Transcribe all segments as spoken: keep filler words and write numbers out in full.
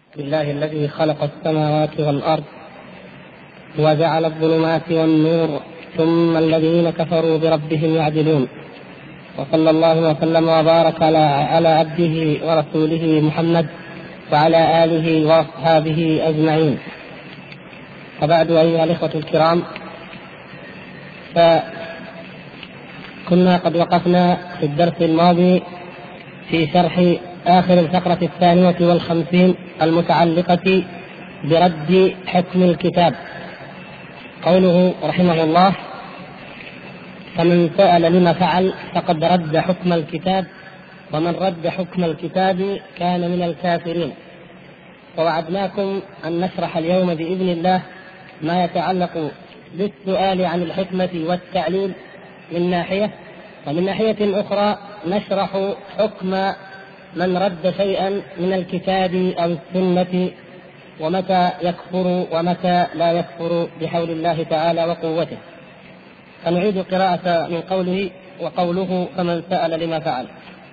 بالله الذي خلق السماوات والأرض وجعل الظلمات والنور ثم الذين كفروا بربهم يعدلون. وصلى الله وسلم وبارك على عبده ورسوله محمد وعلى آله وأصحابه أجمعين. وبعد، أيها الإخوة الكرام، فكنا قد وقفنا في الدرس الماضي في شرح آخر الفقرة الثانية والخمسين المتعلقة برد حكم الكتاب. قوله رحمه الله: فمن سأل لما فعل فقد رد حكم الكتاب، ومن رد حكم الكتاب كان من الكافرين. ووعدناكم أن نشرح اليوم بإذن الله ما يتعلق بالسؤال عن الحكمة والتعليل من ناحية، ومن ناحية أخرى نشرح حكم من رد شيئا من الكتاب أو السنة، ومتى يكفر ومتى لا يكفر بحول الله تعالى وقوته. فنعيد قراءة من قوله: وقوله فمن سأل لما فعل.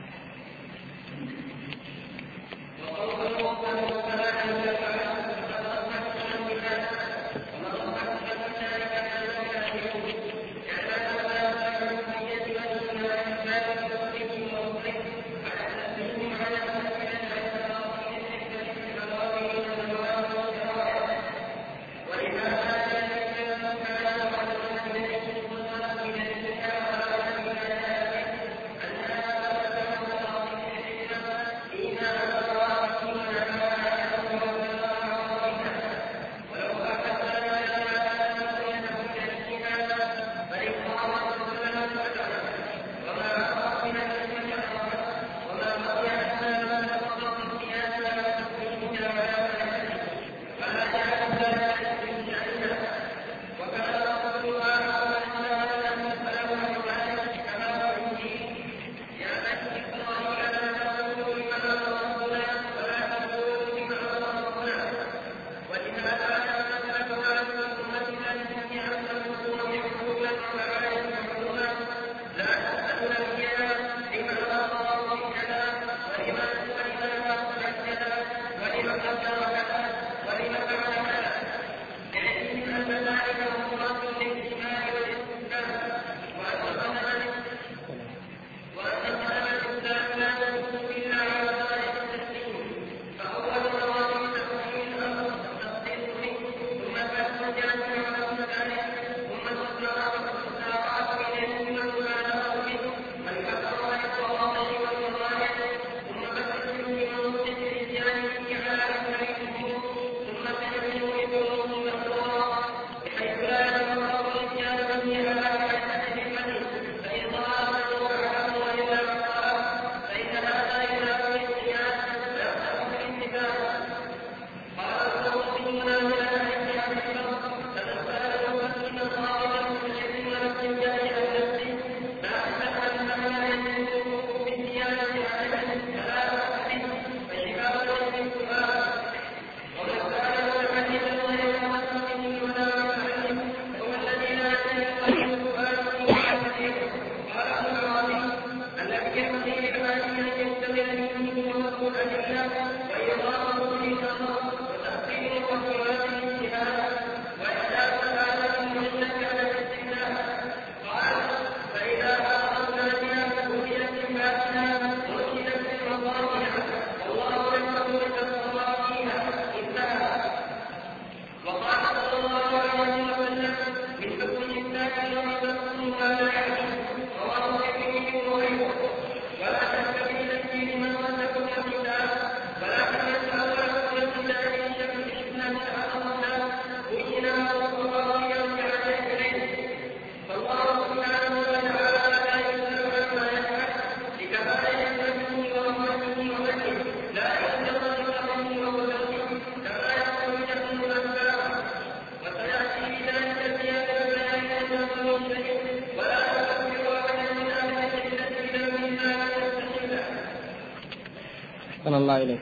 الله إليه.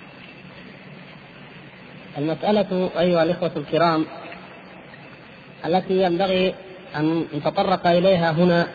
المسألة أيها الإخوة الكرام التي ينبغي أن نتطرق إليها هنا،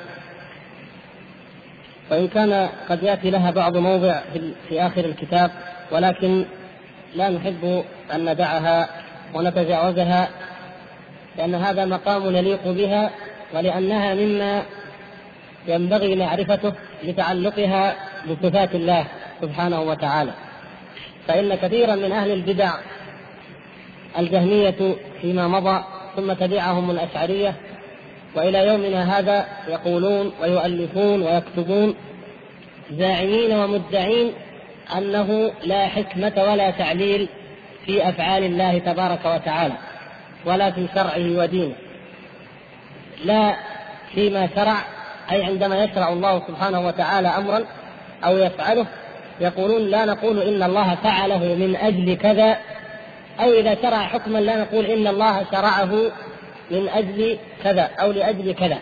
وإن كان قد يأتي لها بعض موضع في آخر الكتاب، ولكن لا نحب أن ندعها ونتجاوزها، لأن هذا مقام يليق بها، ولأنها مما ينبغي معرفته لتعلقها بصفات الله سبحانه وتعالى. فإن كثيرا من أهل البدع الجهمية فيما مضى، ثم تبعهم الأشعرية، وإلى يومنا هذا يقولون ويؤلفون ويكتبون زاعمين ومدعين أنه لا حكمة ولا تعليل في أفعال الله تبارك وتعالى، ولا في شرعه ودينه، لا فيما شرع، أي عندما يشرع الله سبحانه وتعالى أمرا أو يفعله يقولون لا نقول إن الله فعله من أجل كذا، أو إذا شرع حكما لا نقول إن الله شرعه من أجل كذا أو لأجل كذا.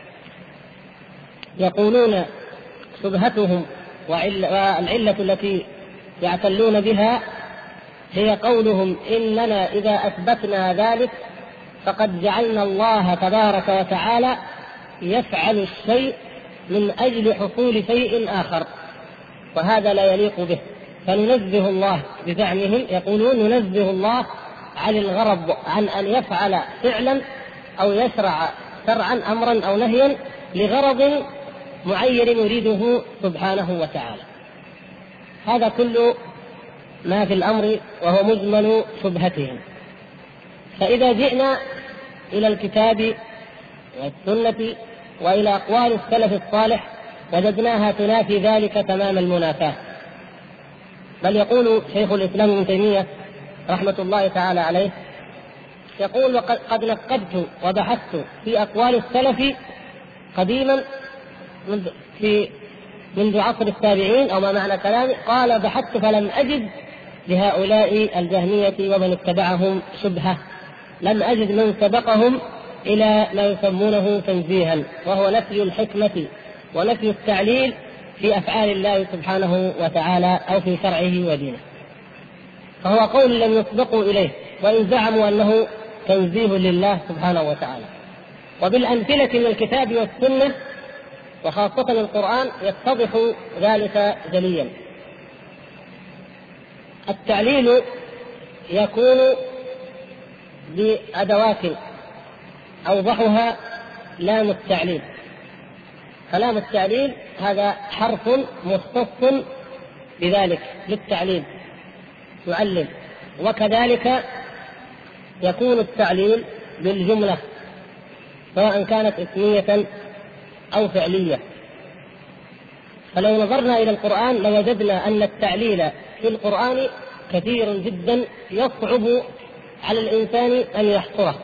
يقولون شبهتهم والعلة التي يعتلون بها هي قولهم إننا إذا أثبتنا ذلك فقد جعلنا الله تبارك وتعالى يفعل الشيء من أجل حصول شيء آخر، وهذا لا يليق به، فننزه الله بزعمهم، يقولون ننزه الله عن الغرض، عن أن يفعل فعلا أو يشرع شرعا أمرا أو نهيا لغرض معين يريده سبحانه وتعالى. هذا كل ما في الأمر وهو مجمل شبهتهم. فإذا جئنا إلى الكتاب والسنة وإلى أقوال السلف الصالح وجدناها تنافي ذلك تمام المنافاة. بل يقول شيخ الإسلام ابن تيمية رحمة الله تعالى عليه، يقول وقد نقبت وبحثت في أقوال السلف قديما منذ, في منذ عصر التابعين أو ما معنى كلامي، قال بحثت فلم أجد لهؤلاء الجهمية ومن اتبعهم شبهة، لم أجد من سبقهم إلى ما يسمونه تنزيها، وهو نفي الحكمة ونفي التعليل في أفعال الله سبحانه وتعالى أو في شرعه ودينه. فهو قول لم يسبقوا إليه، وإن زعموا أنه تنزيه لله سبحانه وتعالى. وبالأمثلة من الكتاب والسنة وخاصة القرآن يتضح ذلك جليا. التعليل يكون بأدوات أوضحها لام التعليل. فلام التعليل هذا حرف مختص بذلك للتعليل يعلم. وكذلك يكون التعليل بالجملة سواء كانت اسمية أو فعلية. فلو نظرنا إلى القرآن لوجدنا أن التعليل في القرآن كثير جدا يصعب على الإنسان أن يحصره،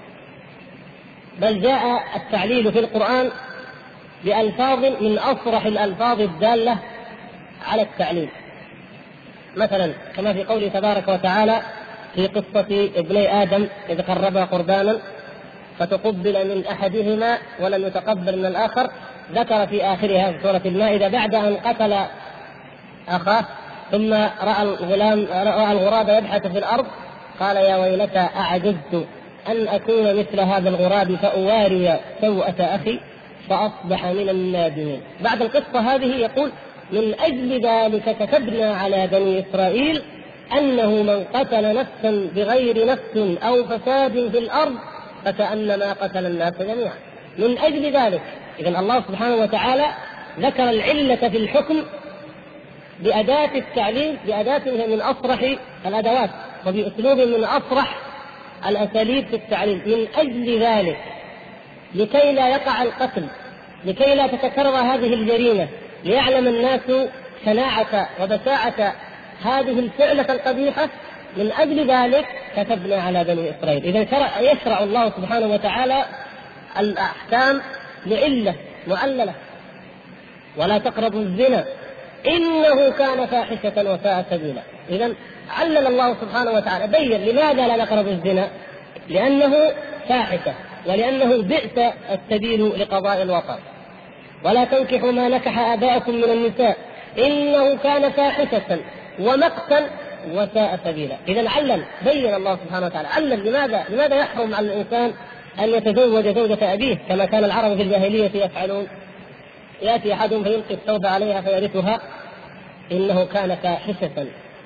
بل جاء التعليل في القرآن بألفاظ من أصرح الألفاظ الدالة على التعليل. مثلا كما في قوله تبارك وتعالى في قصة ابني آدم إذ قربا قربانا فتقبل من أحدهما ولم يتقبل من الآخر، ذكر في آخرها في سورة المائدة بعد أن قتل أخاه ثم رأى الغلام رأى الغراب يبحث في الأرض قال يا ويلتى أعجزت أن أكون مثل هذا الغراب فأواري سوءة أخي فأصبح من النادمين. بعد القصة هذه يقول من أجل ذلك كتبنا على بني إسرائيل أنه من قتل نفسا بغير نفس أو فساد في الأرض فكأنما قتل الناس جميعا. من أجل ذلك إذن الله سبحانه وتعالى ذكر العلة في الحكم بأداة التعليل، بأداة من أصرح الأدوات وبأسلوب من أصرح الأساليب في التعليل. من أجل ذلك لكي لا يقع القتل، لكي لا تتكرر هذه الجريمة، ليعلم الناس شناعة وبشاعة هذه الفعلة القبيحة، من أجل ذلك كتبنا على بني إسرائيل. إذا يشرع الله سبحانه وتعالى الأحكام لعلة معللة. ولا تقربوا الزنا إنه كان فاحشة وساء سبيلا. إذن علل الله سبحانه وتعالى بين لماذا لا نقرب الزنا، لأنه فاحشة ولأنه بئس السبيل لقضاء الوطن. ولا تنكحوا ما نكح آباءكم من النساء إنه كان فاحشة ومقتا وساء سبيلا. إذن علل بين الله سبحانه وتعالى علل لماذا لماذا يحرم على الإنسان أن يتزوج زوجة أبيه كما كان العرب في الجاهلية يفعلون. يأتي أحدهم فيلقي الثوب عليها فيرثها إنه كان فاحشة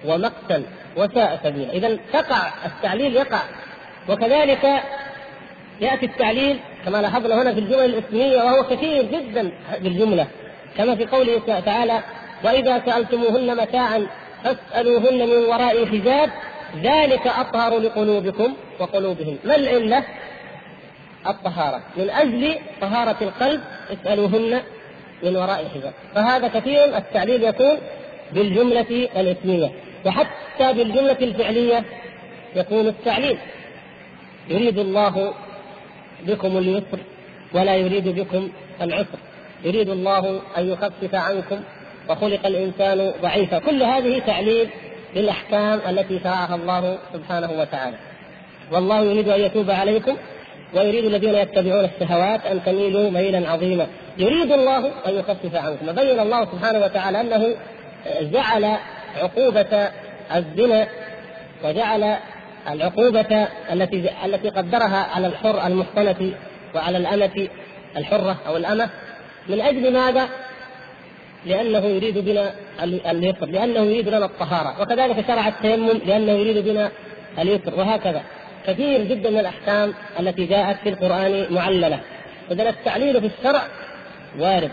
ومقتا وساء سبيلا. إذن تقع التعليل يقع. وكذلك يأتي التعليل كما لاحظنا هنا في الجمل الاسمية، وهو كثير جدا بالجملة، كما في قوله تعالى: وإذا سألتموهن متاعا فاسألوهن من وراء حجاب ذلك أطهر لقلوبكم وقلوبهم. ما العلة؟ الطهارة، من أجل طهارة القلب اسألوهن من وراء حجاب. فهذا كثير التعليل يكون بالجملة الاسمية. وحتى بالجملة الفعلية يكون التعليل: يريد الله بكم اليسر ولا يريد بكم العسر، يريد الله أن يخفف عنكم وخلق الإنسان ضعيفا. كل هذه تعليل للأحكام التي شرعها الله سبحانه وتعالى. والله يريد أن يتوب عليكم ويريد الذين يتبعون الشهوات أن تميلوا ميلا عظيما. يريد الله أن يخفف عنكم. بين الله سبحانه وتعالى أنه جعل عقوبة الزنا وجعل العقوبة التي التي قدرها على الحر المحصنة وعلى الأمة الحرة أو الأمة من أجل ماذا؟ لأنه يريد بنا اليسر، لأنه يريد لنا الطهارة. وكذلك شرع التيمم لأنه يريد بنا اليسر. وهكذا كثير جدا من الأحكام التي جاءت في القرآن معللة. إذن التعليل في الشرع وارد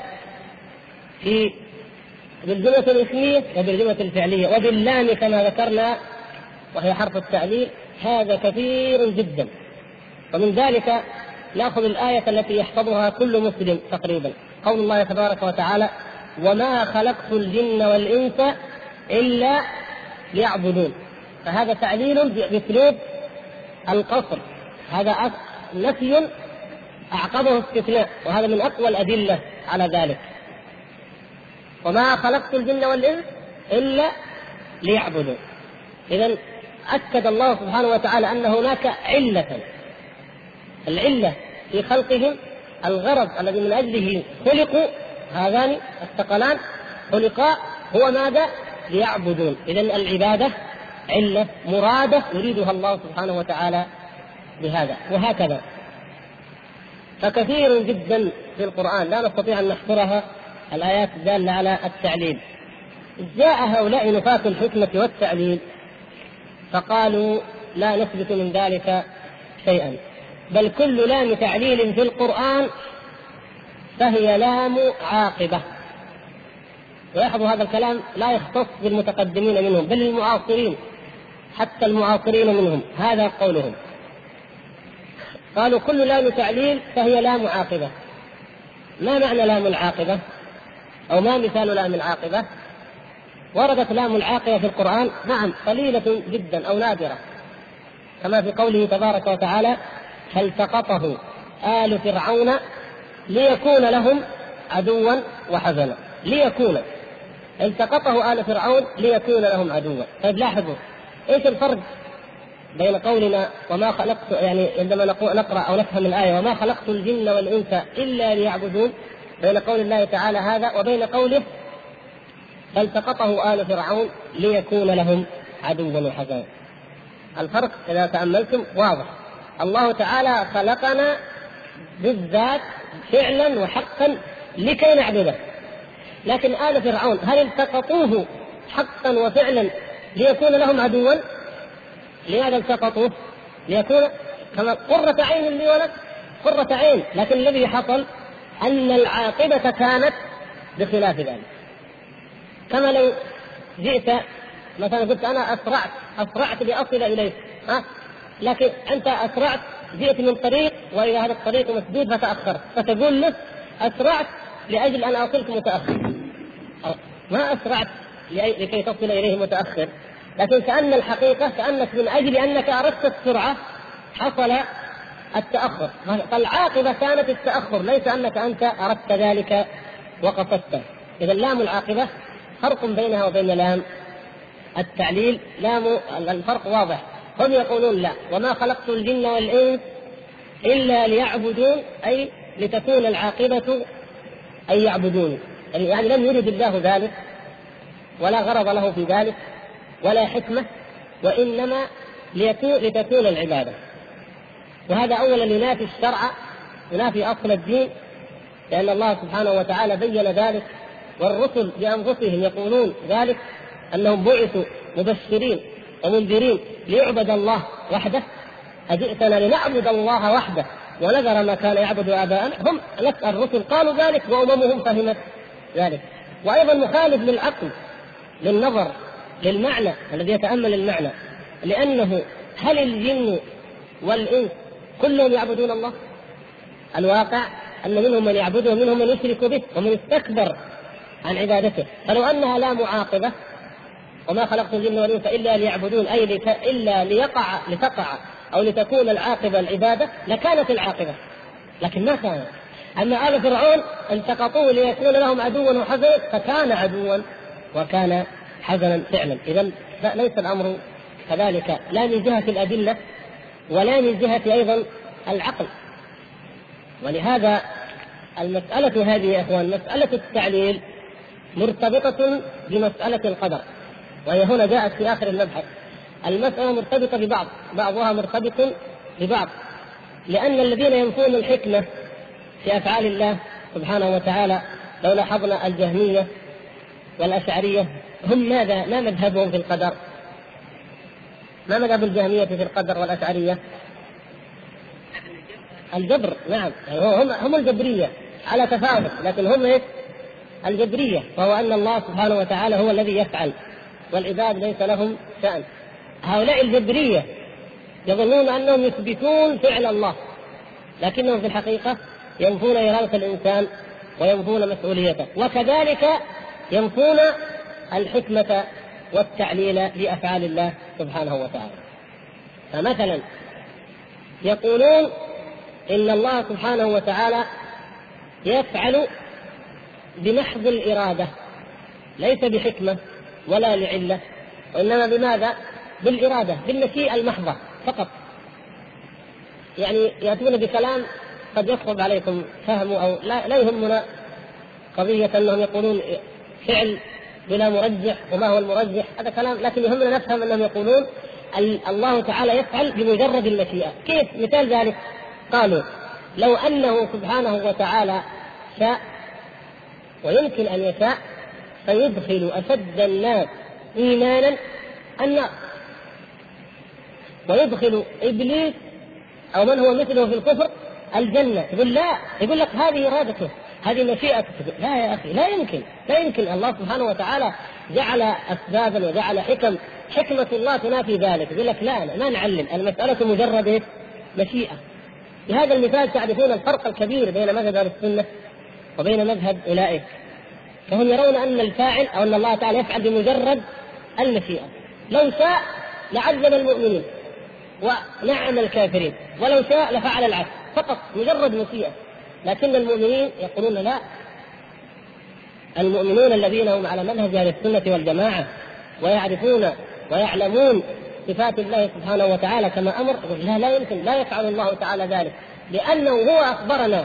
في بالجملة الاسمية وبالجملة الفعلية وباللام كما ذكرنا وهي حرف التعليل. هذا كثير جدا. ومن ذلك نأخذ الآية التي يحفظها كل مسلم تقريبا، قول الله تبارك وتعالى: وما خلقت الجن والإنس إلا ليعبدون. فهذا تعليل بأسلوب القصر، هذا نفي أعقبه استثناء، وهذا من أقوى الأدلة على ذلك. وما خلقت الجن والإنس إلا ليعبدون. إذن أكد الله سبحانه وتعالى أن هناك علة، العلة في خلقهم، الغرض الذي من أجله خلقوا هذان الثقلان خلقا هو ماذا؟ ليعبدون. إذن العبادة علة مرادة يريدها الله سبحانه وتعالى بهذا. وهكذا فكثير جدا في القرآن لا نستطيع أن نحصرها الآيات الدالة على التعليل. جاء هؤلاء نفاة الحكمة والتعليل فقالوا: لا نثبت من ذلك شيئا، بل كل لام تعليل في القرآن فهي لام عاقبة. ويحظوا هذا الكلام لا يختص بالمتقدمين منهم بل المعاصرين، حتى المعاصرين منهم هذا قولهم. قالوا كل لام تعليل فهي لام عاقبة. ما معنى لام العاقبة؟ أو ما مثال لام العاقبة؟ وردت لام العاقبة في القرآن نعم قليلة جدا أو نادرة، كما في قوله تبارك وتعالى: فالتقطه آل فرعون ليكون لهم عدوا وحزنا. ليكون، التقطه آل فرعون ليكون لهم عدوا. طيب لاحظوا ايش الفرق بين قولنا وما خلقت، يعني عندما نقرأ أو نفهم الآية وما خلقت الجن والإنس إلا ليعبدون، بين قول الله تعالى هذا وبين قوله فالتقطه آل فرعون ليكون لهم عدوا وحزنا. الفرق إذا تأملتم واضح. الله تعالى خلقنا بالذات فعلا وحقا لكي نعبده، لكن آل فرعون هل التقطوه حقا وفعلا ليكون لهم عدوا؟ لماذا التقطوه؟ ليكون كما قرة عين لي ولك، قرة عين، لكن الذي حصل أن العاقبة كانت بخلاف ذلك. كما لو جئت مثلا قلت أنا أسرعت أسرعت لأصل إليك، ها؟ لكن أنت أسرعت جئت من طريق وإذا هذا الطريق مسدود فتأخرت، فتقول له أسرعت لأجل أن أصلك متأخر، ما أسرعت لكي تصل إليه متأخر. لكن كأن الحقيقة كأنك من أجل أنك أردت السرعة حصل التأخر، فالعاقبة كانت التأخر، ليس أنك أنت أردت ذلك وقصدته. إذا لام العاقبة فرق بينها وبين لام التعليل. لام الفرق واضح. هم يقولون لا، وما خلقت الجن والإنس إلا ليعبدون، أي لتكون العاقبة أي يعبدون، يعني لم يرد الله ذلك ولا غرض له في ذلك ولا حكمة، وإنما لتكون العبادة. وهذا أولا ينافي الشرع، ينافي أصل الدين، لأن الله سبحانه وتعالى بين ذلك، والرسل بأنفسهم يقولون ذلك، أنهم بعثوا مبشرين ومنذرين ليعبد الله وحده؟ أجئتنا لنعبد الله وحده ونذر ما كان يعبد آباءنا؟ هم الرسل قالوا ذلك وأممهم فهمت ذلك. وأيضا مخالف للعقل، للنظر، للمعنى الذي يتأمل المعنى، لأنه هل الجن والإنس كلهم يعبدون الله؟ الواقع أن منهم من يعبده ومنهم من يشرك به ومن استكبر عن عبادته. فلو أنها لا معاقبة وما خلقت الجن والإنس إلا ليعبدون، أي لك إلا ليقع لتقع أو لتكون العاقبة العبادة، لكانت العاقبة، لكن ما كانت. أما آل فرعون التقطوه ليكون لهم عدوا وحزنا، فكان عدوا وكان حزنا فعلا. إذن ليس الأمر كذلك، لا من جهة الأدلة ولا من جهة أيضا العقل. ولهذا المسألة هذه يا إخوان، مسألة التعليل مرتبطة بمسألة القدر، وهي هنا جاءت في آخر المبحث. المسألة مرتبطة ببعض، بعضها مرتبط ببعض، لأن الذين ينفون الحكمة في أفعال الله سبحانه وتعالى، لو لاحظنا الجهمية والأشعرية، هم ماذا؟ ما مذهبهم في القدر؟ ما مذهب الجهمية في القدر والأشعرية؟ الجبر، نعم، هم هم الجبرية على تفاوت، لكن هم إيه؟ الجبرية، وهو أن الله سبحانه وتعالى هو الذي يفعل والعباد ليس لهم شأن. هؤلاء الجبرية يظنون أنهم يثبتون فعل الله، لكنهم في الحقيقة ينفون إرادة الإنسان وينفون مسؤوليته، وكذلك ينفون الحكمة والتعليل لأفعال الله سبحانه وتعالى. فمثلا يقولون إن الله سبحانه وتعالى يفعل بمحض الإرادة، ليس بحكمة ولا لعلة، وإنما بماذا؟ بالإرادة، بالمشيئة المحضة فقط. يعني يأتون بكلام قد يصعب عليكم فهمه، أو لا, لا يهمنا قضية أنهم يقولون فعل بلا مرجح، وما هو المرجح؟ هذا كلام، لكن يهمنا نفهم أنهم يقولون الله تعالى يفعل بمجرد المشيئة. كيف؟ مثال ذلك قالوا لو أنه سبحانه وتعالى شاء، ويمكن أن يشاء، فيدخل أشد الناس إيمانا النار، ويدخل إبليس أو من هو مثله في الكفر الجنة. يقول لا، يقول لك هذه إرادته، هذه مشيئته. لا يا أخي، لا يمكن، لا يمكن. الله سبحانه وتعالى جعل أسبابا وجعل حكم، حكمة الله تنافي ذلك. يقول لك لا، ما نعلم، المسألة مجرد مشيئة. بهذا المثال تعرفون الفرق الكبير بين مذهب أهل السنة وبين مذهب أولئك. فهم يرون أن الفاعل أو أن الله تعالى يفعل بمجرد المشيئة. لو شاء لعذب المؤمنين ونعم الكافرين، ولو شاء لفعل العكس، فقط مجرد مشيئة. لكن المؤمنين يقولون لا، المؤمنون الذين هم على منهج أهل السنة والجماعة ويعرفون ويعلمون صفات الله سبحانه وتعالى كما أمر، لا لا يمكن، لا يفعل الله تعالى ذلك، لأنه هو أخبرنا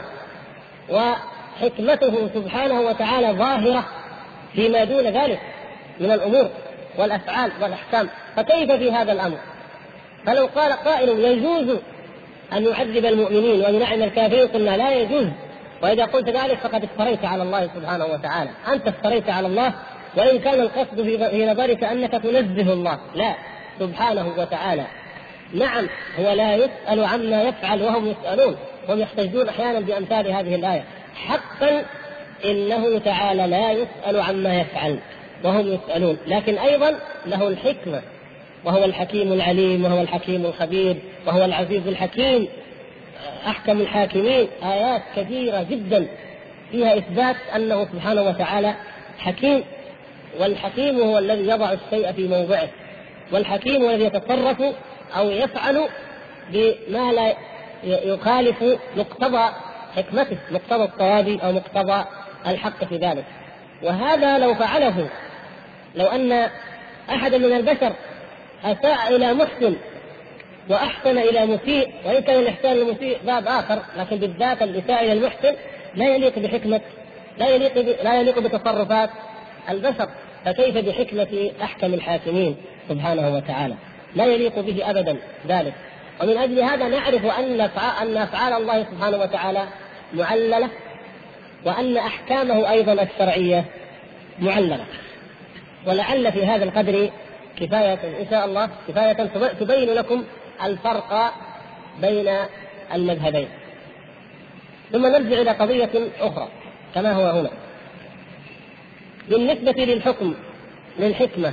وحكمته سبحانه وتعالى ظاهرة فيما دون ذلك من الأمور والأفعال والأحكام. فكيف في هذا الأمر؟ فلو قال قائل يجوز أن يعذب المؤمنين وينعم الكافرين، قلنا لا يجوز. وإذا قلت ذلك فقد افتريت على الله سبحانه وتعالى، أنت افتريت على الله، وإن كان القصد في نظرك أنك تنزه الله. لا، سبحانه وتعالى نعم هو لا يسأل عما يفعل وهم يسألون، هم يحتجون أحيانا بأمثال هذه الآية. حقا إنه تعالى لا يسأل عما يفعل وهم يسألون، لكن أيضا له الحكمة، وهو الحكيم العليم، وهو الحكيم الخبير، وهو العزيز الحكيم، أحكم الحاكمين. آيات كثيرة جدا فيها إثبات أنه سبحانه وتعالى حكيم، والحكيم هو الذي يضع الشيء في موضعه، والحكيم هو الذي يتصرف أو يفعل بما لا يخالف مقتضى حكمته، مقتضى الصواب أو مقتضى الحق في ذلك. وهذا لو فعله، لو أن أحد من البشر أساء إلى محسن وأحسن إلى مسيء، وإن كان الإحسان للمسيء باب آخر، لكن بالذات الإساءة إلى المحسن لا يليق بحكمة، لا يليق ب... لا يليق بتصرفات البشر، فكيف بحكمة أحكم الحاكمين سبحانه وتعالى؟ لا يليق به أبدا ذلك. ومن أجل هذا نعرف أن أن أفعال الله سبحانه وتعالى معللة، وأن أحكامه أيضا الشرعية معللة. ولعل في هذا القدر كفاية إن شاء الله كفاية تبين لكم الفرق بين المذهبين. ثم نرجع إلى قضية أخرى كما هو هنا بالنسبة للحكم للحكمة.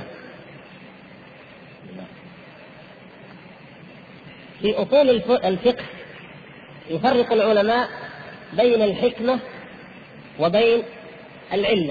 في أصول الفقه يفرق العلماء بين الحكمة وبين العلة.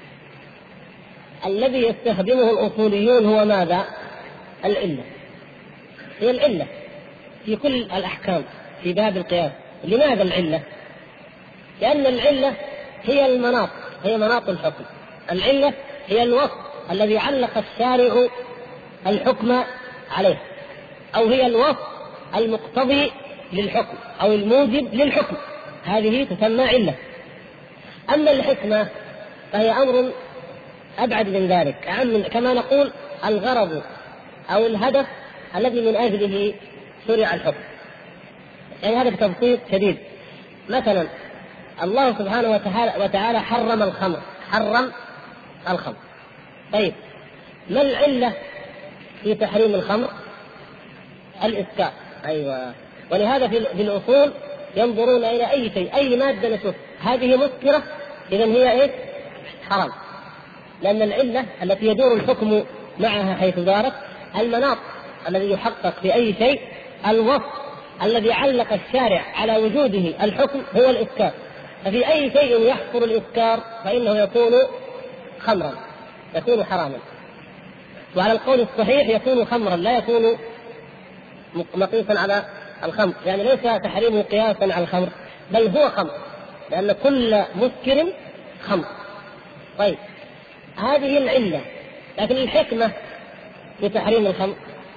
الذي يستخدمه الأصوليون هو ماذا؟ العلة، هي العلة في كل الأحكام في باب القياس. لماذا العلة؟ لأن العلة هي المناط، هي مناط الحكم. العلة هي الوصف الذي علق الشارع الحكم عليه، أو هي الوصف المقتضي للحكم أو الموجب للحكم، هذه تسمى علة. أما الحكمة فهي أمر أبعد من ذلك، كما نقول الغرض أو الهدف الذي من أجله شرع الحكم. يعني هذا بتبسيط شديد. مثلا الله سبحانه وتعالى, وتعالى حرم الخمر، حرم الخمر. طيب ما العلة في تحريم الخمر؟ الإسكار. أيوة. ولهذا في الأصول ينظرون إلى أي شيء، أي مادة نشوف هذه مسكرة إذن هي إيه؟ حرام. لأن العلة التي يدور الحكم معها حيث دارت، المناط الذي يحقق في أي شيء، الوصف الذي علق الشارع على وجوده الحكم هو الإسكار. ففي أي شيء يحصل الإسكار فإنه يكون خمرا، يكون حراما. وعلى القول الصحيح يكون خمرا، لا يكون مقيسا على الخمر، يعني ليس تحريمه قياسا على الخمر، بل هو خمر، لأن كل مسكر خمر. طيب هذه العلة. لكن الحكمة في تحريم الخمر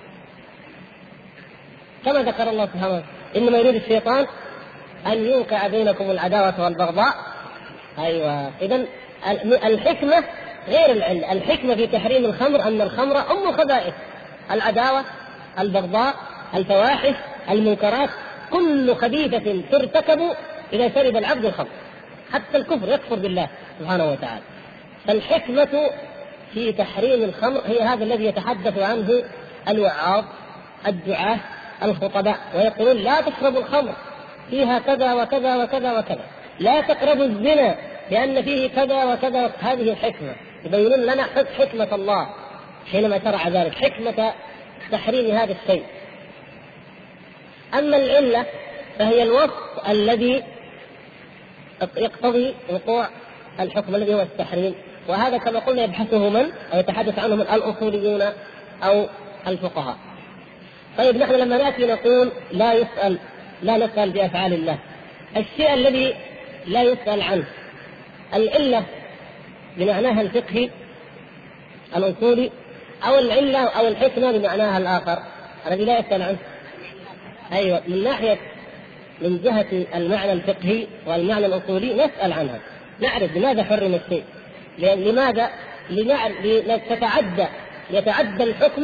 كما ذكر الله سبحانه وتعالى: إنما يريد الشيطان أن يوقع بينكم العداوة والبغضاء. أيوة. إذن الحكمة غير العلة. الحكمة في تحريم الخمر أن الخمر أم الخبائث، العداوة، البغضاء، الفواحش، المنكرات، كل خبيثة ترتكب إذا شرب العبد الخمر، حتى الكفر، يكفر بالله سبحانه وتعالى. فالحكمة في تحريم الخمر هي هذا الذي يتحدث عنه الوعاظ، الدعاة، الخطباء، ويقولون: لا تشربوا الخمر، فيها كذا وكذا وكذا وكذا، لا تقربوا الزنا لأن فيه كذا وكذا. هذه الحكمة، يبينون لنا حكمة الله حينما شرع ذلك، حكمة تحريم هذا الشيء. أما العلة فهي الوصف الذي يقتضي وقوع الحكم الذي هو التحريم، وهذا كما قلنا يبحثه من أو يتحدث عنه من الأصوليون أو الفقهاء. طيب نحن لما نأتي نقول لا يسأل لا نسأل بأفعال الله، الشيء الذي لا يسأل عنه العلة بمعناها الفقهي الأصولي، أو العلة أو الحكمة بمعناها الآخر الذي لا يسأل عنه. أيوة، من ناحية من جهة المعنى الفقهي والمعنى الأصولي نسأل عنها، نعرف لماذا حرم الشيء، لماذا لتتعدى يتعدى الحكم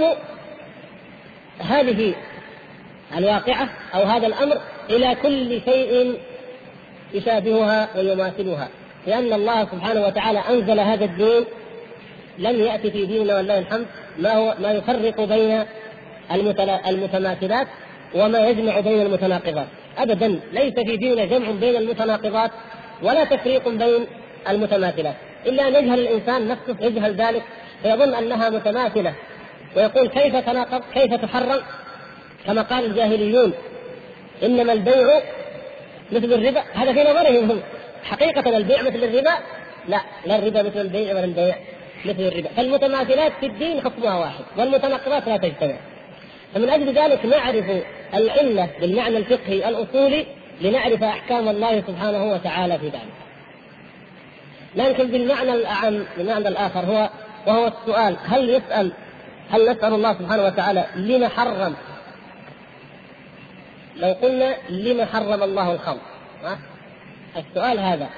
هذه الواقعة أو هذا الأمر إلى كل شيء يشابهها ويماثلها، لأن الله سبحانه وتعالى أنزل هذا الدين، لم يأتي في ديننا والله الحمد ما هو ما يفرق بين المتماثلات وما يجمع بين المتناقضات أبدا. ليس في ديننا جمع بين المتناقضات ولا تفريق بين المتماثلات، إلا أن يجهل الإنسان نفسه، يجهل ذلك فيظن أنها متماثلة ويقول: كيف تناقض، كيف تحرم؟ كما قال الجاهليون: إنما البيع مثل الربا. هذا في نظرهم هم، حقيقة البيع مثل الربا؟ لا، لا الربا مثل البيع ولا البيع مثل الربا. فالمتماثلات في الدين حكمها واحد والمتناقضات لا تجتمع. فمن أجل ذلك نعرف العلة بالمعنى الفقهي الأصولي لنعرف أحكام الله سبحانه وتعالى في ذلك. لكن بالمعنى الأعم بالمعنى الآخر هو وهو السؤال: هل يسأل هل نسأل الله سبحانه وتعالى لما حرم؟ لو قلنا لما حرم الله الخمر، السؤال هذا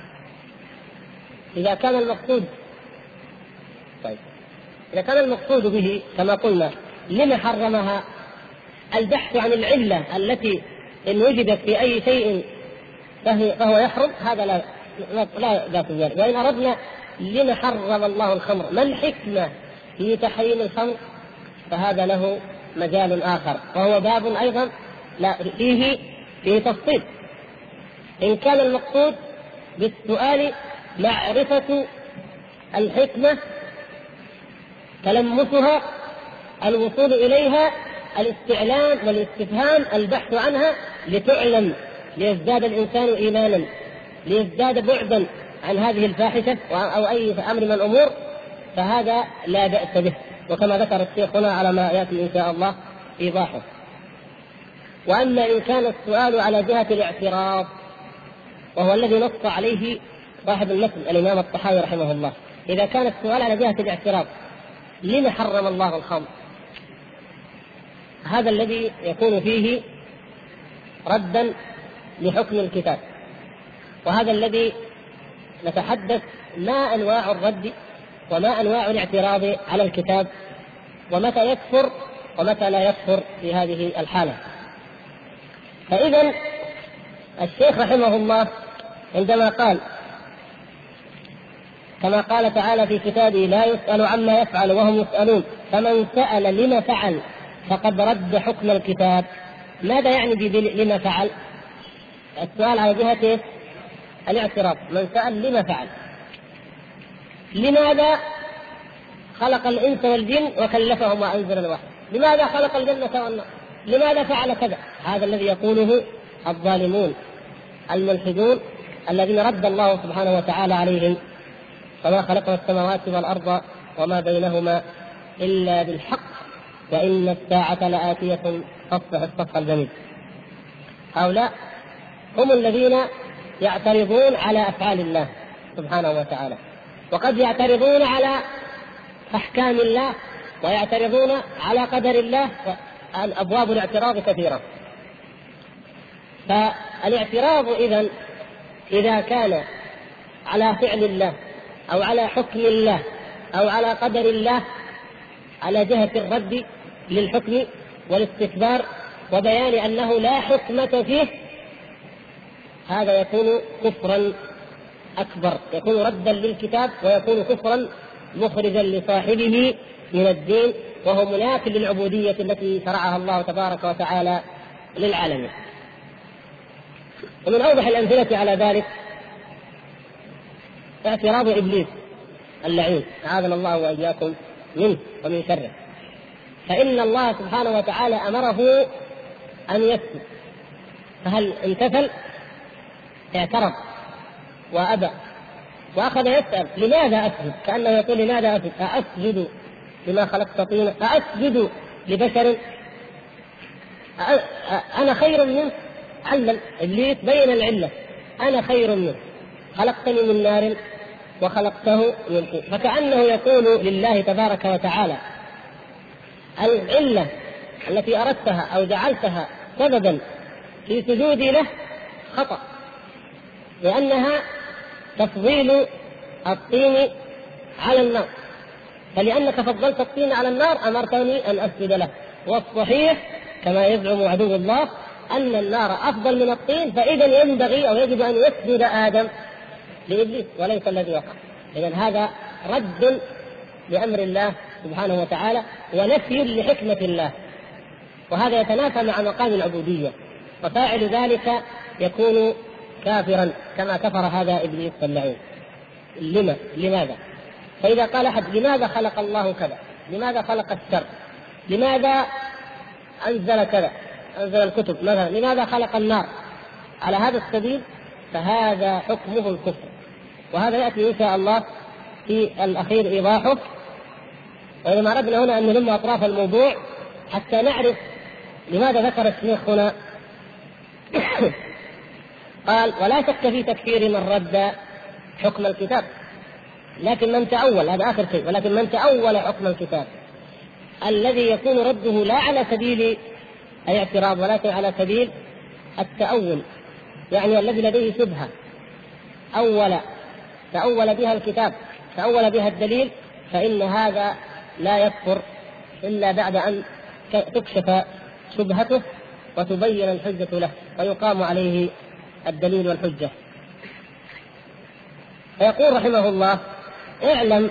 إذا كان المقصود طيب إذا كان المقصود به كما قلنا لما حرمها، البحث عن العلة التي إن وجدت في أي شيء فهو يحرم، هذا لا لا ذات ذلك. وإن أردنا لما حرم الله الخمر، ما الحكمة في تحريم الخمر؟ فهذا له مجال آخر، وهو باب أيضا لا فيه فيه تفصيل. إن كان المقصود بالسؤال معرفة الحكمة، تلمسها، الوصول إليها، الاستعلام والاستفهام، البحث عنها لتعلم، ليزداد الإنسان إيمانا، ليزداد بعدا عن هذه الفاحشة أو أي أمر من الأمور، فهذا لا بأس به، وكما ذكر الشيخ هنا على ما يأتي إن شاء الله إيضاحه. وأما إن كان السؤال على جهة الاعتراض، وهو الذي نص عليه صاحب المتن الإمام الطحاوي رحمه الله، إذا كان السؤال على جهة الاعتراض لما حرم الله الخمر، هذا الذي يكون فيه ردا لحكم الكتاب، وهذا الذي نتحدث ما أنواع الرد وما أنواع الاعتراض على الكتاب، ومتى يكفر ومتى لا يكفر في هذه الحالة. فإذا الشيخ رحمه الله عندما قال كما قال تعالى في كتابه: لا يسأل عما يفعل وهم يسألون، فمن سأل لما فعل فقد رد حكم الكتاب. ماذا يعني لما فعل؟ السؤال على جهة الاعتراض. من سأل لما فعل، لماذا خلق الإنس والجن وكلفهم وأنزل الوحي، لماذا خلق الجنة والنار، لماذا فعل كذا؟ هذا الذي يقوله الظالمون الملحدون الذين رد الله سبحانه وتعالى عليهم: وما خلقنا السماوات والأرض وما بينهما إلا بالحق وإن الساعة لآتية فاصفح الصفح الجميل. هؤلاء هم الذين يعترضون على أفعال الله سبحانه وتعالى، وقد يعترضون على أحكام الله ويعترضون على قدر الله، أبواب الاعتراض كثيرة. فالاعتراض إذن إذا كان على فعل الله أو على حكم الله أو على قدر الله على جهة الرد للحكم والاستكبار وبيان أنه لا حكمة فيه، هذا يكون كفرا أكبر، يكون ردا للكتاب ويكون كفرا مخرجا لصاحبه من الدين، وهو مناف للعبودية التي شرعها الله تبارك وتعالى للعالمين. ومن أوضح الأمثلة على ذلك اعتراض إبليس اللعين، أعاذنا الله وإياكم منه ومن شره. فإن الله سبحانه وتعالى أمره أن يسجد، فهل امتثل؟ اعترض وأبى وأخذ يسأل: لماذا أسجد؟ كأنه يقول: لماذا أسجد؟ أسجد لما خلقت طينا؟ أسجد لبشر؟ أنا خير منه؟ علل إبليس، بين العلة: أنا خير منه، خلقتني من نار وخلقته من طين. فكأنه يقول لله تبارك وتعالى: العلة التي أردتها أو جعلتها سببا في سجودي له خطأ، لأنها تفضيل الطين على النار، فلأنك فضلت الطين على النار أمرتني أن أسجد له. والصحيح كما يزعم عدو الله أن النار أفضل من الطين، فإذا ينبغي أو يجب أن يسجد آدم لإبليس وليس الذي وقع. إذن هذا رد لأمر الله سبحانه وتعالى ونفي لحكمة الله، وهذا يتنافى مع مقام العبودية، وفاعل ذلك يكون كافرا كما كفر هذا إبليس اللعين. لما؟ لماذا؟ فإذا قال أحد: لماذا خلق الله كذا؟ لماذا خلق الشر؟ لماذا أنزل كذا؟ أنزل الكتب مثلا؟ لماذا خلق النار؟ على هذا السبيل فهذا حكمه الكفر، وهذا يأتي إن شاء الله في الأخير إيضاحه. وإذا أردنا هنا أن نلم أطراف الموضوع حتى نعرف لماذا ذكر الشيخ هنا قال: ولا شك في تكفير من رد حكم الكتاب، لكن من تأول، هذا آخر شيء، ولكن من تأول حكم الكتاب الذي يكون رده لا على سبيل الاعتراض ولكن على سبيل التأول، يعني الذي لديه شبهة أول تأول بها الكتاب، تأول بها الدليل، فإن هذا لا يكفر إلا بعد أن تكشف شبهته وتبين الحجة له ويقام عليه الدليل والحجة. فيقول رحمه الله: اعلم